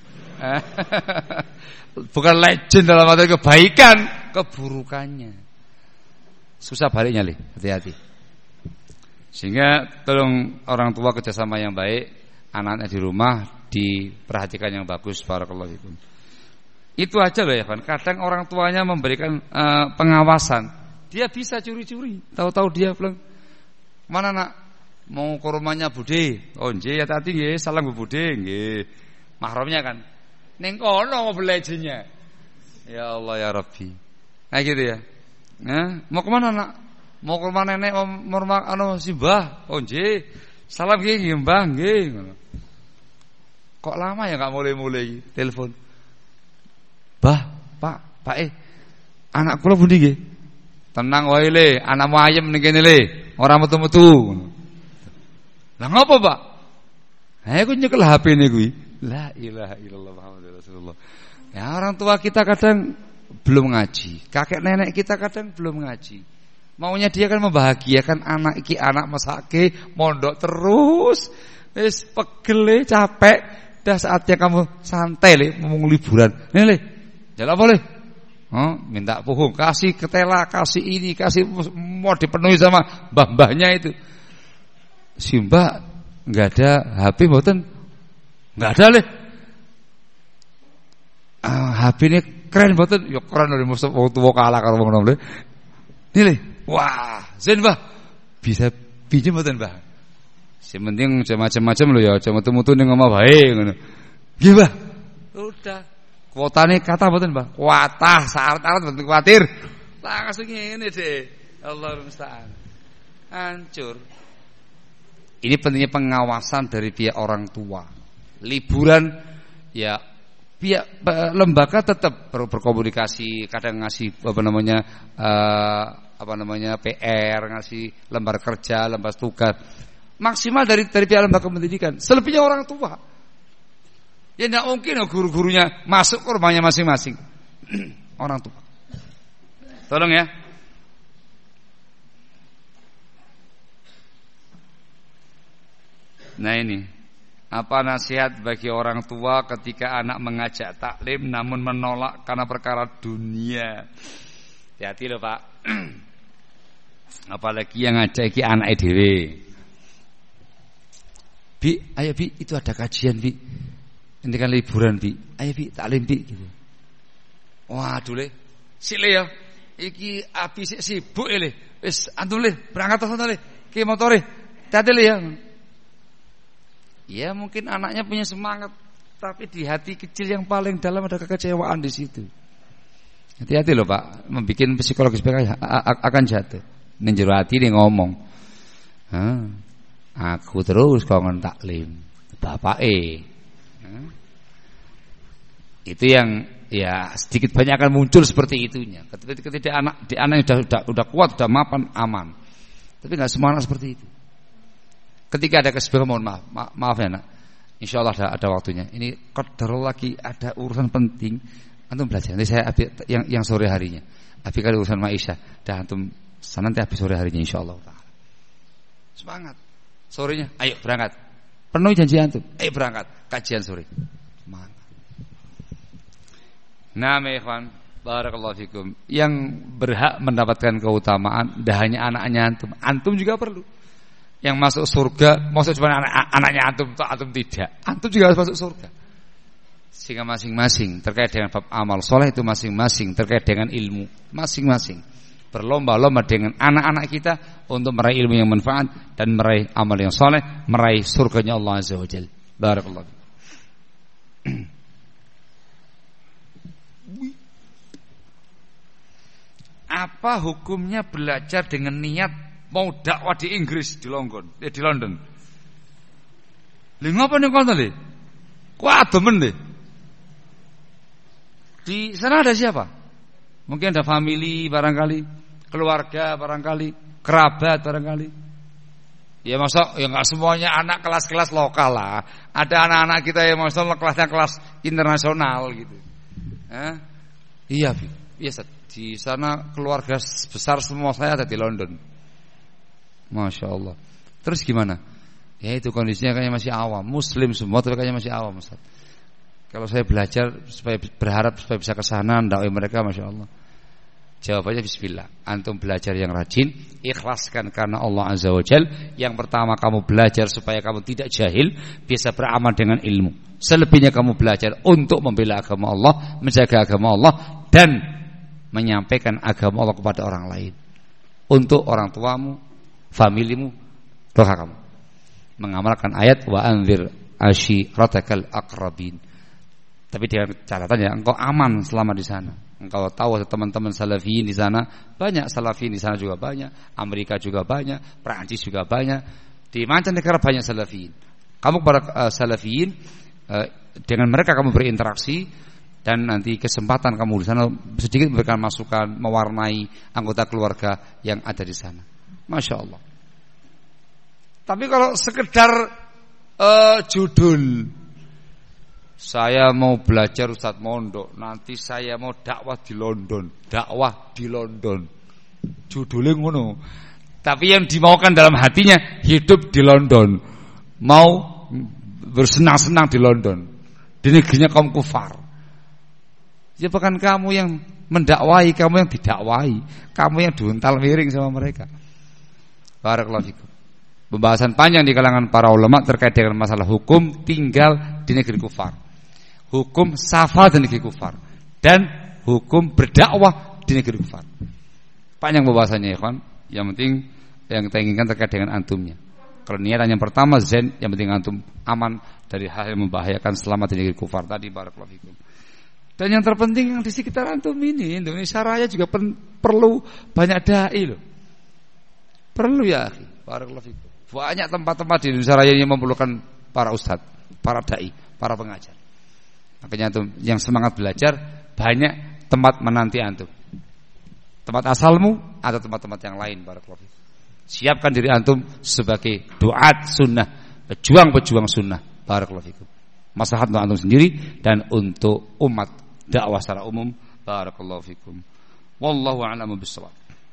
Bukan legend dalam arti kebaikan, keburukannya. Susah baliknya, Le. Hati-hati. Sehingga tolong orang tua kerjasama yang baik, anak-anak di rumah diperhatikan yang bagus. Barakallahu fikum. Itu aja loh ya kan. Kadang orang tuanya memberikan pengawasan. Dia bisa curi-curi. Tahu-tahu dia bilang, "Mana nak? Mau ke rumahnya Bude." "Oh nggih ya tadi nggih, salam Bu Bude nggih." Mahramnya kan. Ning kono belajenya. Ya Allah ya Rabbi. Nah gitu ya. Mau ke mana nak? Mau ke rumah nenek, mau rumah Simbah. "Oh nggih. Salam nggih Mbah nggih." Kok lama ya enggak mulai-mulai telepon. "Bah, Pak anak kula pundi nggih?" "Tenang wae Le, anakmu ayem ning kene Le, ora metu-metu." "Lah ngopo, Pak?" "Aku nyekel HP-ne kuwi." La ilaha illallah Muhammadur Rasulullah. Ya orang tua kita kadang belum ngaji, kakek nenek kita kadang belum ngaji. Maunya dia kan membahagiakan anak iki, anak mesake mondok terus. Wis pegel Le, capek, dah saatnya kamu santai Le, ngomong liburan. Nih Le, jalan boleh? Minta puhung, kasih ketela, kasih ini, kasih mau dipenuhi sama mbah-mbahnya itu. Si mbak nggak ada HP mboten? Nggak ada Le. HP ini keren mboten? Ya keren dari musuh wong tuwa kalah karo wong nom Le. Nih Le, Wah, Zen Mbah. Bisa pinjem mboten Mbah? Sing penting aja macam-macam lho ya, aja metu-metu ning omah bae ngono. Nggih Mbah. Udah. Kuotane kata mboten Mbah? Kuatah syarat-syarat mboten kuwatir. Langsung ngene deh. Allahumma musta'an. Hancur. Ini pentingnya pengawasan dari pihak orang tua. Liburan ya pihak lembaga tetap perlu berkomunikasi, kadang ngasih PR, ngasih lembar kerja, lembar tugas. Maksimal dari pihak lembaga pendidikan. Selebihnya orang tua. Ya tidak mungkin guru-gurunya masuk ke rumahnya masing-masing. Orang tua. Tolong ya. Nah ini, apa nasihat bagi orang tua ketika anak mengajak taklim namun menolak karena perkara dunia? Hati-hati loh Pak. Apalagi yang ngajak iki anak dhewe. Bi, ayo Bi, itu ada kajian Bi. Ini kan liburan Bi. Ayo Bi, taklim Bi gitu. Waduh le. Sik le ya. Iki abi sik sibuk le. Wis antum le, berangkat terus le. Ki motore. Hati le ya. Ya mungkin anaknya punya semangat, tapi di hati kecil yang paling dalam ada kekecewaan di situ. Hati-hati loh Pak, membuat psikologis mereka akan jatuh. Ning jero ati ning ngomong. Aku terus kongen taklim. Bapake. Itu yang ya sedikit banyak akan muncul seperti itunya. Ketika anaknya udah kuat, udah mapan, aman. Tapi enggak semua anak seperti itu. Ketika ada kesempatan, mohon maaf ya nak. Insyaallah ada waktunya. Ini qadarullah lagi ada urusan penting. Antum belajar. Nanti saya yang sore harinya. Abi kali urusan maisha. Dan antum nanti habis sore harinya insyaallah taala. Semangat. Sorenya, ayo berangkat. Penuhi janji antum. Ayo berangkat kajian sore. Semangat. Nah, ikhwan, barakallahu fikum. Yang berhak mendapatkan keutamaan tidak hanya anaknya antum. Antum juga perlu. Yang masuk surga, maksud cuma anaknya antum tidak. Antum juga harus masuk surga. Sehingga masing-masing terkait dengan bab amal soleh itu masing-masing terkait dengan ilmu masing-masing. Berlomba-lomba dengan anak-anak kita untuk meraih ilmu yang manfaat dan meraih amal yang soleh, meraih surganya Allah Azza wa Jalla. Barakallahu. Apa hukumnya belajar dengan niat mau dakwah di Inggris, di London? Lha ngapa ning kono le? Kuat demen le. Di sana ada siapa? Mungkin ada family barangkali, keluarga barangkali, kerabat barangkali. Ya masa ya enggak semuanya anak kelas-kelas lokal lah. Ada anak-anak kita yang maksudnya kelasnya kelas internasional gitu. Iya, biasa. Di sana keluarga besar semua saya ada di London. Masya Allah. Terus gimana? Ya itu kondisinya kayaknya masih awam. Muslim semua tapi kayaknya masih awam Ustaz. Kalau saya belajar supaya berharap supaya bisa ke sana dakwah mereka, Masya Allah. Jawabannya bismillah. Antum belajar yang rajin, ikhlaskan karena Allah Azza wa Jal. Yang pertama kamu belajar supaya kamu tidak jahil, bisa beramal dengan ilmu. Selebihnya kamu belajar untuk membela agama Allah, menjaga agama Allah, dan menyampaikan agama Allah kepada orang lain. Untuk orang tuamu, familimu, doa kamu mengamalkan ayat wa anzir ashiratakal aqrabin. Tapi dengan catatannya engkau aman selama di sana. Engkau tahu ada teman-teman salafiyin di sana, banyak salafiyin di sana juga banyak, Amerika juga banyak, Perancis juga banyak, di mancanegara banyak salafiyin. Kamu kepada salafiyin dengan mereka kamu berinteraksi dan nanti kesempatan kamu di sana sedikit memberikan masukan, mewarnai anggota keluarga yang ada di sana. Masya Allah. Tapi kalau sekedar judul, saya mau belajar Ustaz Mondok, nanti saya mau dakwah di London, judulnya ngono. Tapi yang dimaukan dalam hatinya hidup di London, mau bersenang-senang di London, di negerinya kaum kufar. Ya bukan kamu yang mendakwai, kamu yang didakwahi, kamu yang diuntal miring sama mereka. Barakallahu fikum. Pembahasan panjang di kalangan para ulama terkait dengan masalah hukum tinggal di negeri kufar, hukum safar di negeri kufar, dan hukum berdakwah di negeri kufar. Panjang pembahasannya ya kawan. Yang penting yang kita inginkan terkait dengan antumnya. Kalau niatan yang pertama zen, yang penting antum aman dari hal yang membahayakan, selamat dari kufar tadi. Barakallahu fikum. Dan yang terpenting yang di sekitar antum ini, Indonesia Raya juga perlu banyak dai loh. Perlu ya, akhi. Barakallahu fikum. Banyak tempat-tempat di Indonesia Raya yang memerlukan para ustadz, para dai, para pengajar. Makanya antum yang semangat belajar, banyak tempat menanti antum. Tempat asalmu atau tempat-tempat yang lain. Barakallahu fikum. Siapkan diri antum sebagai duat sunnah, pejuang-pejuang sunnah. Barakallahu fikum. Maslahat untuk antum sendiri dan untuk umat dakwah secara umum. Barakallahu fikum. Wallahu a'lamu bissawab.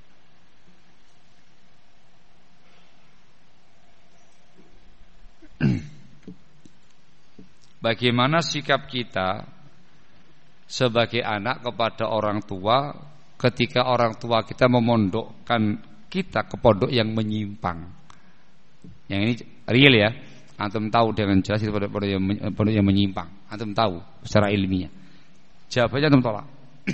Bagaimana sikap kita sebagai anak kepada orang tua ketika orang tua kita memondokkan kita ke pondok yang menyimpang? Yang ini real ya. Antum tahu dengan jelas itu pondok yang menyimpang. Antum tahu secara ilmiah. Jawabannya antum tolak.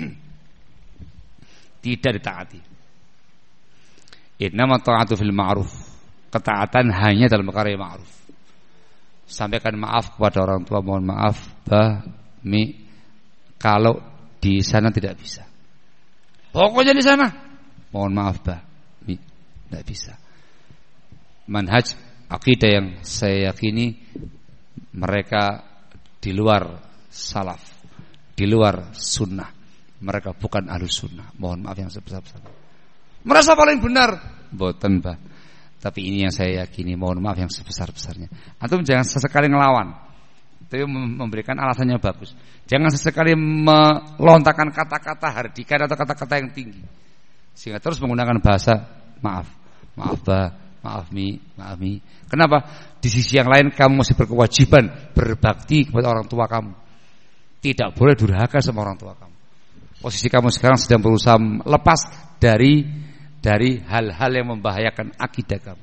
Tidak ditaati. Innama ta'atu fil ma'ruf. Ketaatan hanya dalam perkara yang ma'ruf. Sampaikan maaf kepada orang tua, mohon maaf Mi, kalau di sana tidak bisa. Pokoknya di sana mohon maaf Mi, tidak bisa. Manhaj akidah yang saya yakini mereka di luar salaf, di luar sunnah. Mereka bukan ahlus sunnah. Mohon maaf yang sebesar-besarnya. Merasa paling benar, boten tapi ini yang saya yakini, mohon maaf yang sebesar-besarnya. Antum jangan sesekali ngelawan, tapi memberikan alasannya bagus. Jangan sesekali melontarkan kata-kata hardikan atau kata-kata yang tinggi, sehingga terus menggunakan bahasa maaf Mi. Kenapa? Di sisi yang lain kamu masih berkewajiban berbakti kepada orang tua kamu. Tidak boleh durhaka sama orang tua kamu. Posisi kamu sekarang sedang berusaha lepas dari hal-hal yang membahayakan akidah kamu.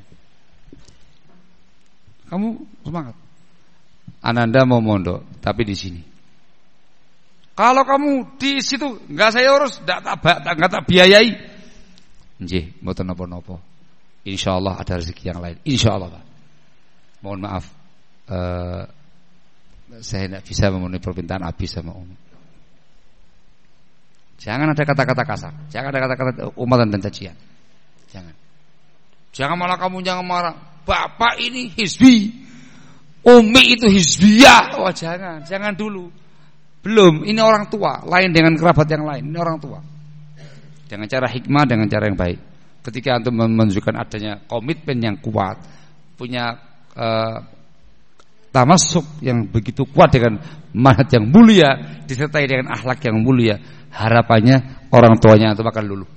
Kamu semangat. Ananda mau mondok, tapi di sini. Kalau kamu di situ enggak saya urus, enggak tak biayai. Nggih, mboten napa-napa. Insyaallah ada rezeki yang lain. Insyaallah, Pak. Mohon maaf. Saya tidak bisa memenuhi permintaan Abi sama Umi. Jangan ada kata-kata kasar. Jangan ada kata-kata umatan dan cacian. Jangan malah kamu jangan marah. Bapak ini hizbi, Umi itu hizbiyah. Wah jangan dulu. Belum, ini orang tua. Lain dengan kerabat yang lain. Ini orang tua. Dengan cara hikmah, dengan cara yang baik. Ketika antum menunjukkan adanya komitmen yang kuat, punya tamasuk yang begitu kuat dengan manhaj yang mulia, disertai dengan akhlak yang mulia, harapannya orang tuanya antum akan luluh.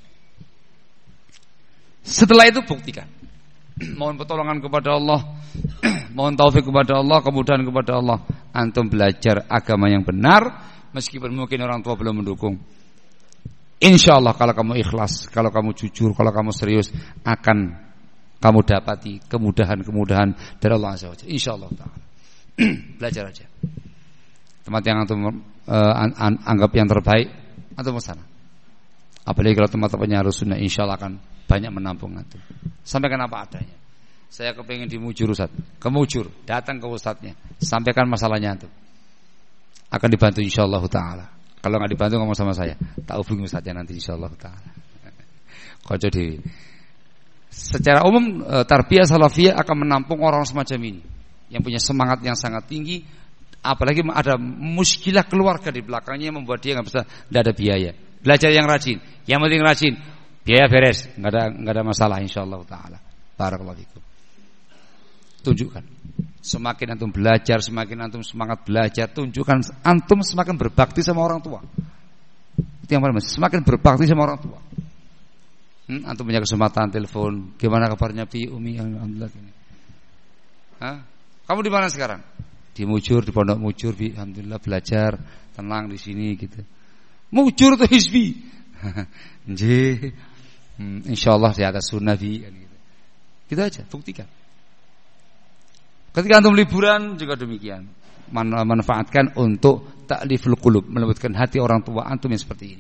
Setelah itu buktikan. Mohon pertolongan kepada Allah, mohon taufik kepada Allah, kemudahan kepada Allah. Antum belajar agama yang benar, meskipun mungkin orang tua belum mendukung. Insyaallah kalau kamu ikhlas, kalau kamu jujur, kalau kamu serius, akan kamu dapati kemudahan-kemudahan dari Allah Azza wa Jalla. Insyaallah taala. Belajar aja. Tempat yang antum anggap yang terbaik, antum ke sana. Apalagi kalau tempat-tempatnya harus sunnah, insyaallah akan banyak menampung antum. Sampaikan apa adanya. Saya kepingin dimujur Ustaz. Kemujur, datang ke ustadznya, sampaikan masalahnya antum. Akan dibantu insyaallah taala. Kalau enggak dibantu ngomong sama saya, tak hubungi ustadznya nanti insyaallah taala. Kojo dewi. Secara umum tarbiyah salafiyah akan menampung orang semacam ini yang punya semangat yang sangat tinggi, apalagi ada muskilah keluarga di belakangnya yang membuat dia enggak ada biaya. Belajar yang rajin, yang penting rajin. Biaya beres, enggak ada masalah insyaallah taala. Barakallahu fikum. Tunjukkan. Semakin antum belajar, semakin antum semangat belajar, tunjukkan antum semakin berbakti sama orang tua. Itu yang paling penting, semakin berbakti sama orang tua. Antum punya kesempatan telepon, gimana kabarnya Pi, Umi, alhamdulillah gini. Kamu di mana sekarang? Di Mujur, di Pondok Mujur, Bi, alhamdulillah belajar, tenang di sini gitu. Mujur tuh hizbi. Nggih. Insyaallah di atas sunnah Bi kan gitu. Gitu aja, buktikan. Ketika antum liburan juga demikian. Manfaatkan untuk ta'liful qulub, melembutkan hati orang tua antum yang seperti ini.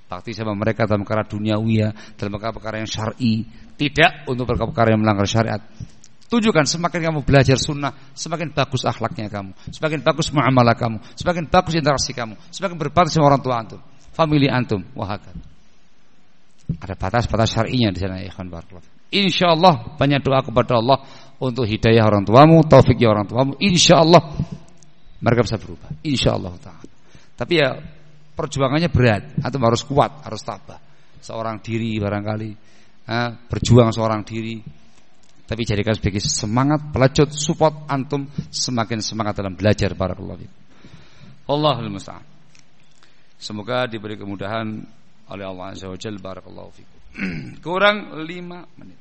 bakti sama mereka dalam perkara duniawi, dalam perkara yang syar'i, tidak untuk perkara yang melanggar syariat. Tunjukkan semakin kamu belajar sunnah, semakin bagus akhlaknya kamu, semakin bagus muamalah kamu, semakin bagus interaksi kamu, semakin berbakti sama orang tua antum, famili antum, wahakad. Ada batas-batas syar'inya di sana, ikhwan barakallahu. Insyaallah banyak doa kepada Allah untuk hidayah orang tuamu, taufiknya orang tuamu. Insyaallah mereka bisa berubah. Insyaallah taala. Tapi ya perjuangannya berat, antum harus kuat, harus tabah. Seorang diri barangkali, berjuang seorang diri. Tapi jadikan sebagai semangat, pelecut, support antum semakin semangat dalam belajar. Barakallahu fikum. Allahul musta'an. Semoga diberi kemudahan oleh Allah Azza wa Jalla. Barakallahu fikum. Kurang 5 menit.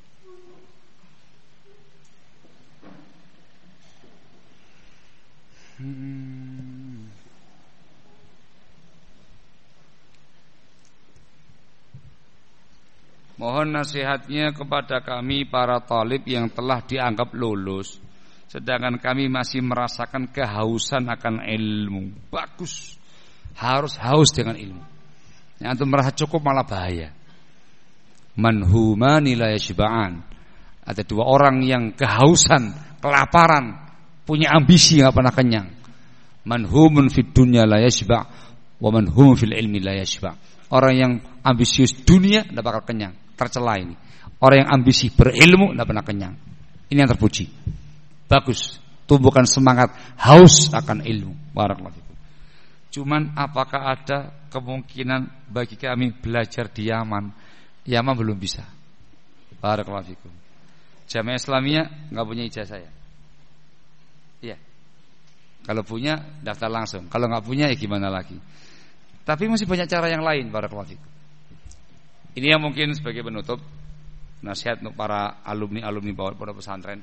Mohon nasihatnya kepada kami para talib yang telah dianggap lulus, sedangkan kami masih merasakan kehausan akan ilmu. Bagus, harus haus dengan ilmu. Yang antum merasa cukup malah bahaya. Manhumani la yashba'an. Ada 2 orang yang kehausan, kelaparan, punya ambisi nggak pernah kenyang. Manhumun fid dunya la yashba' wa manhum fil ilmi la yashba'. Orang yang ambisius dunia tidak bakal kenyang, tercela ini. Orang yang ambisi berilmu tidak pernah kenyang. Ini yang terpuji. Bagus, tumbuhkan semangat haus akan ilmu. Barakallahu fikum. Cuman apakah ada kemungkinan bagi kami belajar di Yaman? Yaman belum bisa. Barakallahu fikum. Jamaah Islamiyah enggak punya ijazah ya? Iya. Kalau punya daftar langsung. Kalau enggak punya ya gimana lagi? Tapi masih banyak cara yang lain. Barakallahu fikum. Ini yang mungkin sebagai penutup nasihat untuk para alumni-alumni pondok pesantren.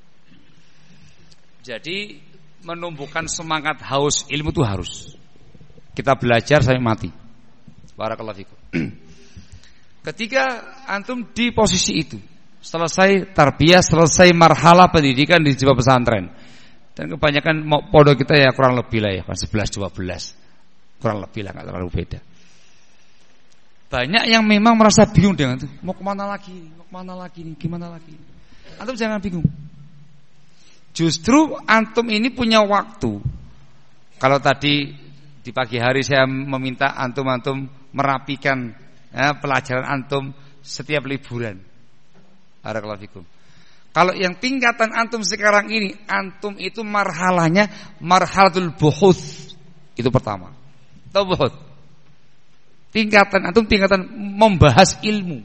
Jadi menumbuhkan semangat haus ilmu itu harus. Kita belajar sampai mati. Barakallahu fikum. Ketika antum di posisi itu, selesai tarbiyah, selesai marhalah pendidikan di sebuah pesantren. Dan kebanyakan pondok kita ya kurang lebih lah ya, 11-12. Kurang lebih lah, enggak terlalu beda. Banyak yang memang merasa bingung dengan itu. Mau kemana lagi? Mau kemana lagi nih? Gimana lagi? Antum jangan bingung. Justru antum ini punya waktu. Kalau tadi di pagi hari saya meminta antum-antum merapikan pelajaran antum setiap liburan. Barakallahu fikum. Kalau yang tingkatan antum sekarang ini, antum itu marhalahnya marhalatul buhuth. Itu pertama. Tahu buhuth? Tingkatan antum tingkatan membahas ilmu.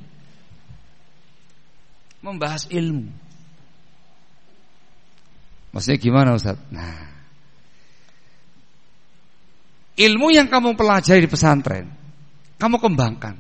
Membahas ilmu. Maksudnya gimana Ustaz? Nah, ilmu yang kamu pelajari di pesantren, kamu kembangkan.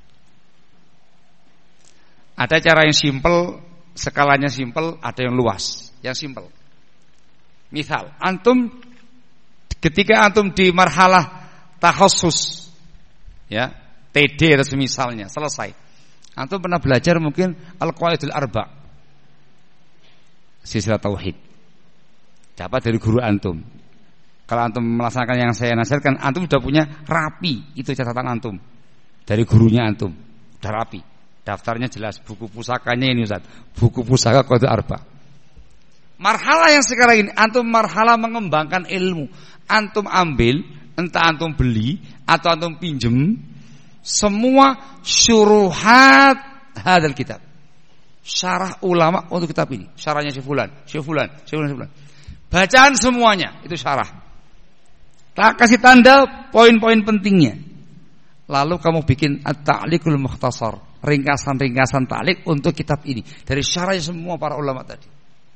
Ada cara yang simpel, skalanya simpel, ada yang luas, yang simpel. Misal, antum ketika antum di marhalah takhassus, ya, TD atau misalnya, selesai. Antum pernah belajar mungkin Al-Qawaidul Arba', silsilah tauhid. Dapat dari guru antum. Kalau antum melaksanakan yang saya nasihatkan, antum sudah punya rapi itu catatan antum dari gurunya antum, sudah rapi. Daftarnya jelas, buku pusakanya ini Ustaz, buku pusaka Qawaidul Arba'. Marhalah yang sekarang ini antum marhalah mengembangkan ilmu. Antum ambil, entah antum beli atau antum pinjem, semua syuruhat hadal kitab. Syarah ulama untuk kitab ini. Syarahnya Syekh Fulan. Bacaan semuanya itu syarah. Tak kasih tanda poin-poin pentingnya. Lalu kamu bikin at-ta'liqul mukhtasar, ringkasan-ringkasan ta'liq untuk kitab ini dari syarahnya semua para ulama tadi.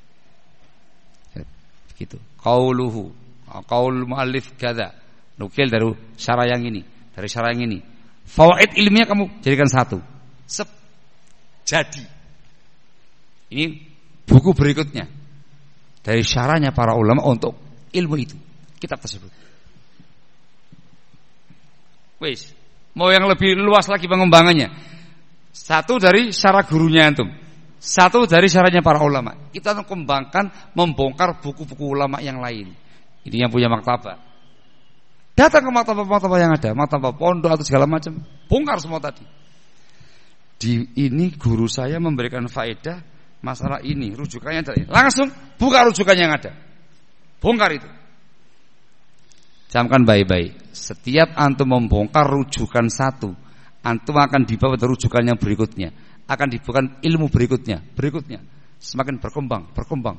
Begitu. Qauluhu, qaul muallif kadza. Nukil dari syarah yang ini, dari syarah yang ini. Fawaid ilmiah kamu jadikan satu. Jadi. Ini buku berikutnya. Dari syarahnya para ulama untuk ilmu itu, kitab tersebut. Wis, mau yang lebih luas lagi pengembangannya. Satu dari syarah gurunya antum, satu dari syarahnya para ulama. Kita akan kembangkan, membongkar buku-buku ulama yang lain. Ini yang punya maktabah. Datang ke maktabah-maktabah yang ada, maktabah pondok atau segala macam, bongkar semua tadi. Di ini guru saya memberikan faedah masalah ini, rujukannya tadi. Langsung buka rujukan yang ada. Bongkar itu. Camkan baik-baik. Setiap antum membongkar rujukan satu, antum akan dibawa ke rujukan yang berikutnya, akan dibuka ilmu berikutnya. Semakin berkembang.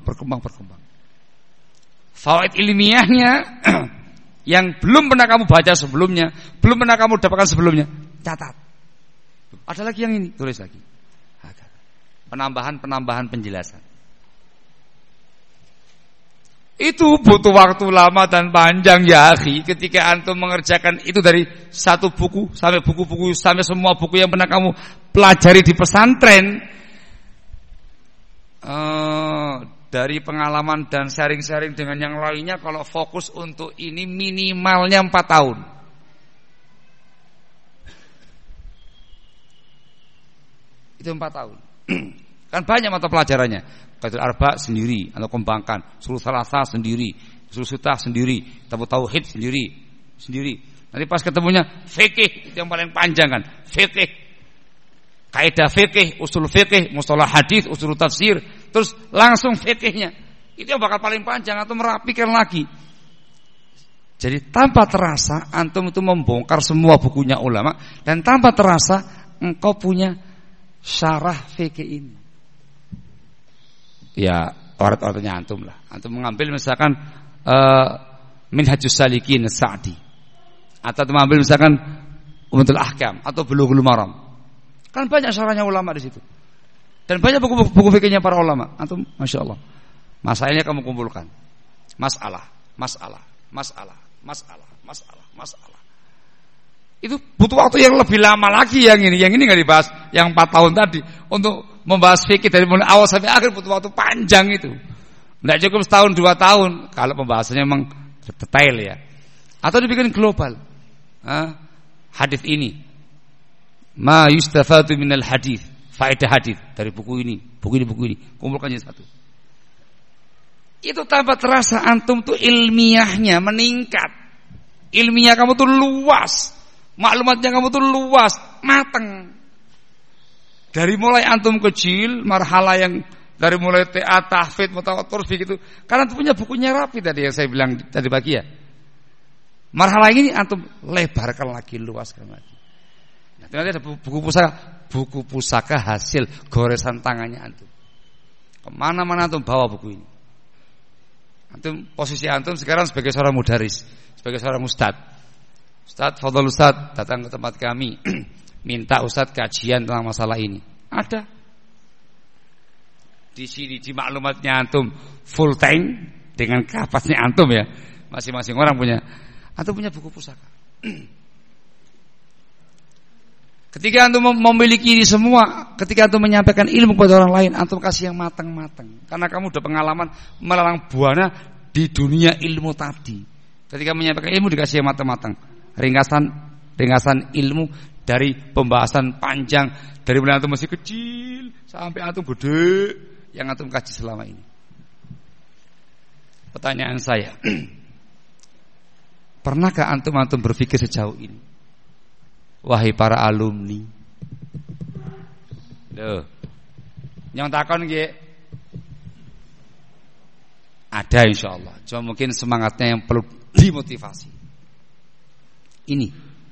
Fawaid ilmiahnya yang belum pernah kamu baca sebelumnya, belum pernah kamu dapatkan sebelumnya, catat. Ada lagi yang ini, tulis lagi. Penambahan penjelasan. Itu butuh waktu lama dan panjang ya akhi. Ketika antum mengerjakan itu dari satu buku sampai buku-buku sampai semua buku yang pernah kamu pelajari di pesantren. Dari pengalaman dan sharing-sharing dengan yang lainnya, kalau fokus untuk ini minimalnya 4 tahun. Itu 4 tahun. Kan banyak mata pelajarannya. Qaidul Arba sendiri, atau kembangkan. Ushul Tsalatsa sendiri, Ushul Sittah sendiri, Tauhid sendiri. Nanti pas ketemunya fikih, itu yang paling panjang kan. Fikih, kaidah fikih, usul fikih, mustalah hadis, usul tafsir, terus langsung fikihnya. Itu yang bakal paling panjang atau merapikan lagi. Jadi tanpa terasa antum itu membongkar semua bukunya ulama, dan tanpa terasa engkau punya syarah fikih ini. Ya, orat-oratnya antum lah. Antum mengambil misalkan Minhajus Salikin Sa'di, atau mengambil misalkan Umdatul Ahkam atau Bulughul Maram. Kan banyak syarahnya ulama di situ. Dan banyak buku fikihnya para ulama. Antum Masya Allah. Masalahnya kamu kumpulkan. Masalah. Itu butuh waktu yang lebih lama lagi yang ini. Yang ini enggak dibahas yang 4 tahun tadi. Untuk membahas fikih dari mulai awal sampai akhir butuh waktu panjang itu. Enggak cukup setahun 2 tahun kalau pembahasannya memang detail ya. Atau dibikin global. Hadis ini, ma yustafadu minal hadis, faedah hadis dari buku ini, kumpulkan jadi satu. Itu tanpa terasa antum tuh ilmiahnya meningkat. Ilmiah kamu tuh luas, maklumatnya kamu tuh luas, mateng. Dari mulai antum kecil, marhala yang dari mulai TA, tahfidz, mutawatir begitu. Karena antum punya bukunya rapi tadi yang saya bilang tadi pagi ya. Marhala ini antum lebarkan lagi, luaskan lagi. Nanti ada buku pusaka hasil goresan tangannya antum. Kemana-mana antum bawa buku ini. Antum posisi antum sekarang sebagai seorang mudaris, sebagai seorang ustadz. Fadhil ustadz datang ke tempat kami, minta ustadz kajian tentang masalah ini. Ada di sini di maklumatnya antum full tank dengan kapasnya antum ya. Masing-masing orang punya. Antum punya buku pusaka. Ketika antum memiliki ini semua, ketika antum menyampaikan ilmu kepada orang lain, antum kasih yang matang-matang. Karena kamu udah pengalaman melalang buana di dunia ilmu tadi. Ketika menyampaikan ilmu dikasih yang matang-matang. Ringkasan ilmu dari pembahasan panjang dari mulai antum masih kecil sampai antum gede yang antum kaji selama ini. Pertanyaan saya, pernahkah antum berpikir sejauh ini? Wahai para alumni, loh, yang takon nggih ada insyaallah. Cuma mungkin semangatnya yang perlu dimotivasi. Ini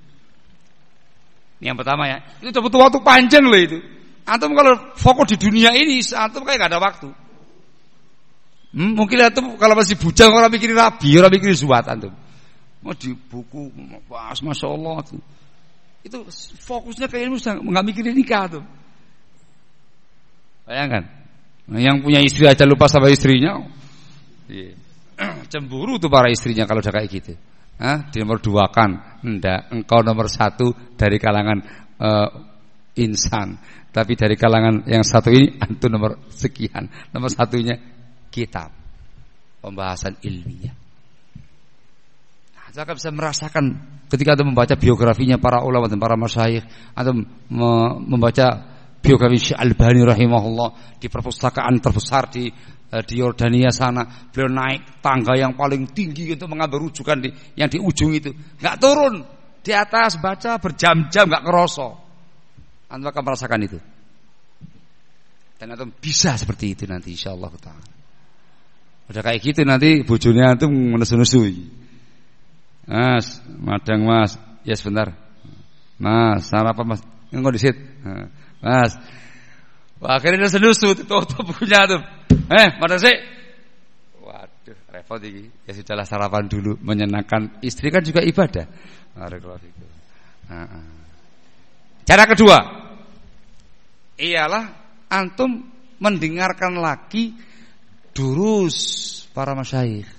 yang pertama ya. Itu butuh waktu panjang loh itu. Antum kalau fokus di dunia ini, antum kayak gak ada waktu. Mungkin antum kalau masih bujang orang mikirin rabi, orang mikirin zuhud antum. Mau di buku, masya Allah tuh. Itu fokusnya ke ilmu, nggak mikirin nikah tuh. Bayangkan, yang punya istri aja lupa sama istrinya. Cemburu tuh para istrinya kalau udah kayak gitu. Di nomor 2 kan, enggak, engkau nomor 1 dari kalangan insan, tapi dari kalangan yang satu ini antum nomor sekian. Nomor 1-nya kitab, pembahasan ilmiah. Saya bisa merasakan ketika Anda membaca biografinya para ulama dan para masyayikh, Anda membaca biografi Syekh Albani rahimahullah di perpustakaan terbesar di Yordania sana. Beliau naik tangga yang paling tinggi untuk mengambil rujukan yang di ujung itu. Enggak turun, di atas baca berjam-jam enggak kerasa. Antum akan merasakan itu. Dan antum bisa seperti itu nanti insyaallah taala. Udah kayak gitu nanti bojone antum menesu-nesu. Mas, madang Mas. Ya sebentar. Mas, sarapan Mas. Engko disit. Mas. Wah, akhirnya nesu-nesu tutup bukunya tuh. Madang sih. Waduh, repot iki. Ya sudahlah sarapan dulu, menyenangkan istri kan juga ibadah. Barakallahu fikum. Cara kedua ialah antum mendengarkan lagi durus para masyayikh.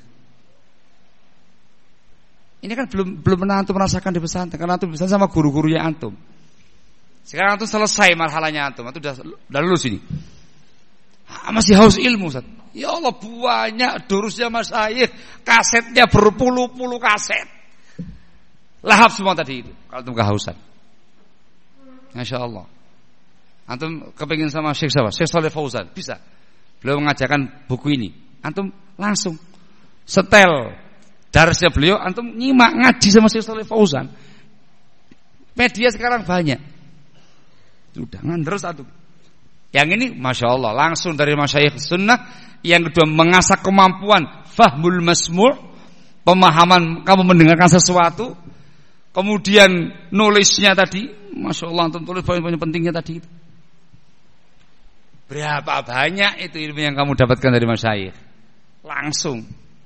Ini kan belum pernah antum merasakan di pesantren karena antum pesantren sama guru-gurunya antum. Sekarang antum selesai marhalanya antum udah lulus ini. Masih haus ilmu, Ustaz. Ya Allah, banyak durusnya masyayikh, kasetnya berpuluh-puluh kaset. Lahap semua tadi itu kalau antum kehausan. Masya Allah. Antum kepingin sama Syekh siapa? Syekh Shalih Fauzan, bisa. Beliau mengajarkan buku ini. Antum langsung setel darsnya beliau, antum nyimak ngaji sama Syekh Shalih Fauzan. Media sekarang banyak. Sudah ngandres antum. Yang ini Masya Allah langsung dari masyayikh sunnah. Yang kedua mengasah kemampuan fahmul masmu', pemahaman kamu mendengarkan sesuatu. Kemudian nulisnya tadi, Masya Allah antum tulis poin-poin pentingnya tadi itu. Berapa banyak itu ilmu yang kamu dapatkan dari masyayikh langsung.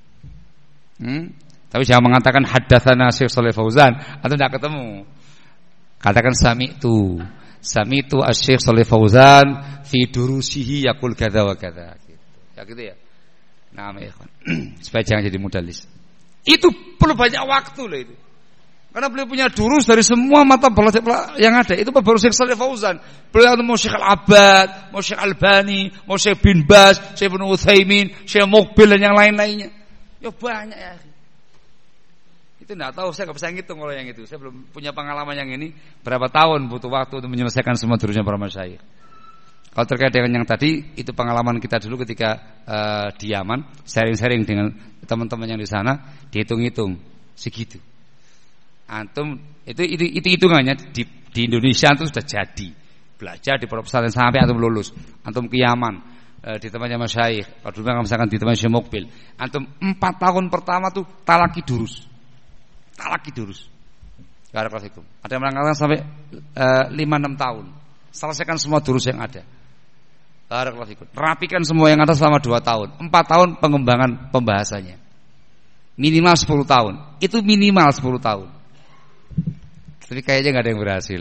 Tapi jangan mengatakan haddatsana Syekh Shalih Fauzan, atau tidak ketemu. Katakan sami'tu Syekh Shalih Fauzan fi durusihi yaqul kadza wa kadza gitu. Ya gitu ya. Nah, ikhwan. Supaya jangan jadi mudalis. Itu perlu banyak waktu loh itu. Karena beliau punya durus dari semua mata belajar yang ada. Itu baru Syekh Shalih Fauzan. Beliau mau Syekh Al-Abbad, mau Syekh Albani, mau Syekh bin Baz, Syekh Ibnu Utsaimin, Syekh Muqbil dan yang lain-lainnya. Ya banyak ya. Itu enggak tahu, saya enggak bisa ngitung kalau yang itu. Saya belum punya pengalaman yang ini. Berapa tahun butuh waktu untuk menyelesaikan semua durusnya para masyayikh. Kalau terkait dengan yang tadi, itu pengalaman kita dulu ketika di Yaman, sharing-sharing dengan teman-teman yang di sana, dihitung-hitung segitu. Antum itu hitungannya di Indonesia antum sudah jadi belajar di pondok pesantren sampai antum lulus. Antum ke Yaman di tempatnya masyayikh. Kalau dulu misalkan di tempatnya Syekh Muqbil, antum 4 tahun pertama tuh talaki durus. Barakallahu. Ada yang mengatakan sampai 5-6 tahun. Selesaikan semua durus yang ada. Barakallahu. Rapikan semua yang ada selama 2 tahun. 4 tahun pengembangan pembahasannya. Minimal 10 tahun. Itu minimal 10 tahun. Tapi kayaknya nggak ada yang berhasil.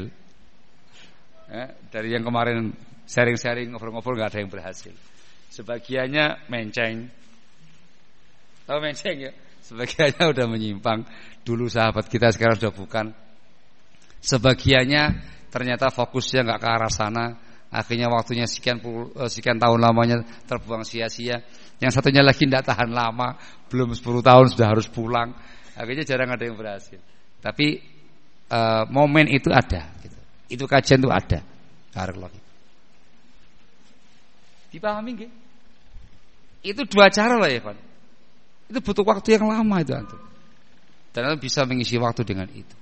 Dari yang kemarin sharing-sharing, ngobrol-ngobrol nggak ada yang berhasil. Sebagiannya menceng. Tahu menceng ya? Sebagiannya udah menyimpang. Dulu sahabat kita, sekarang sudah bukan. Sebagiannya ternyata fokusnya nggak ke arah sana. Akhirnya waktunya sekian tahun lamanya terbuang sia-sia. Yang satunya lagi tidak tahan lama, belum 10 tahun sudah harus pulang. Akhirnya jarang ada yang berhasil. Tapi momen itu ada gitu. Itu kajian itu ada. Barakallahu. Dipahami nggih? Itu 2 cara lah ya, Pak. Itu butuh waktu yang lama itu antum. Dan antum bisa mengisi waktu dengan itu.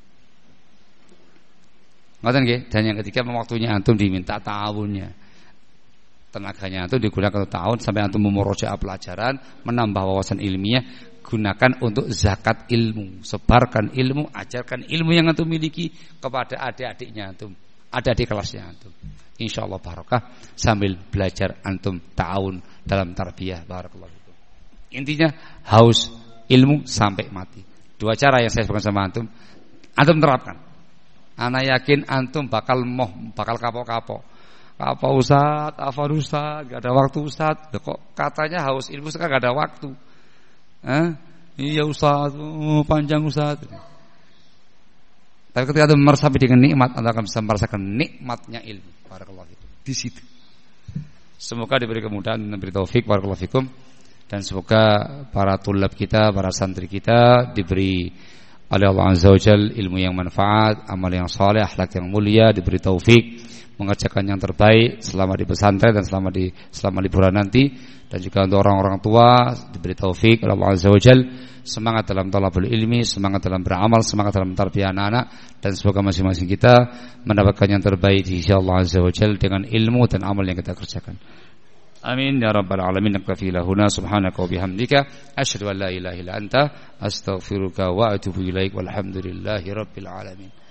Ngoten nggih? Dan yang ketiga waktunya antum diminta ta'awunnya. Tenaganya antum digunakan 1 tahun sampai antum memurojaah pelajaran, menambah wawasan ilmiah. Gunakan untuk zakat ilmu, sebarkan ilmu, ajarkan ilmu yang antum miliki kepada adik-adiknya antum, adik-adik kelasnya antum. Insyaallah barokah sambil belajar antum ta'awun dalam tarbiyah. Barakallahu fikum. Intinya haus ilmu sampai mati. 2 cara yang saya sebutkan sama antum terapkan. Ana yakin antum bakal kapok-kapok. Apa Ustaz, apa Ustaz, enggak ada waktu Ustaz. Kok katanya haus ilmu sekarang enggak ada waktu. Iya Ustaz, panjang Ustaz. Tapi ketika Anda meresapi dengan nikmat, Anda akan bisa merasakan nikmatnya ilmu. Barakallahu fikum. Di situ. Semoga diberi kemudahan dan diberi taufik. Barakallahu fikum. Dan semoga para tulab kita, para santri kita diberi oleh Allah Azza wa Jalla, ilmu yang manfaat, amal yang saleh, akhlak yang mulia, diberi taufik mengerjakan yang terbaik selama di pesantren dan selama liburan nanti, dan juga untuk orang-orang tua diberi taufik oleh Allah Azza wa Jalla, semangat dalam talabul ilmi, semangat dalam beramal, semangat dalam tarbiyah anak-anak, dan semoga masing-masing kita mendapatkan yang terbaik di sisi Allah Azza wa Jalla dengan ilmu dan amal yang kita kerjakan. Amin ya rabbal alamin. Naktafi lahuna subhanaka wa bihamdika asyhadu an la ilaha illa anta astaghfiruka wa atubu ilaik walhamdulillahi rabbil alamin.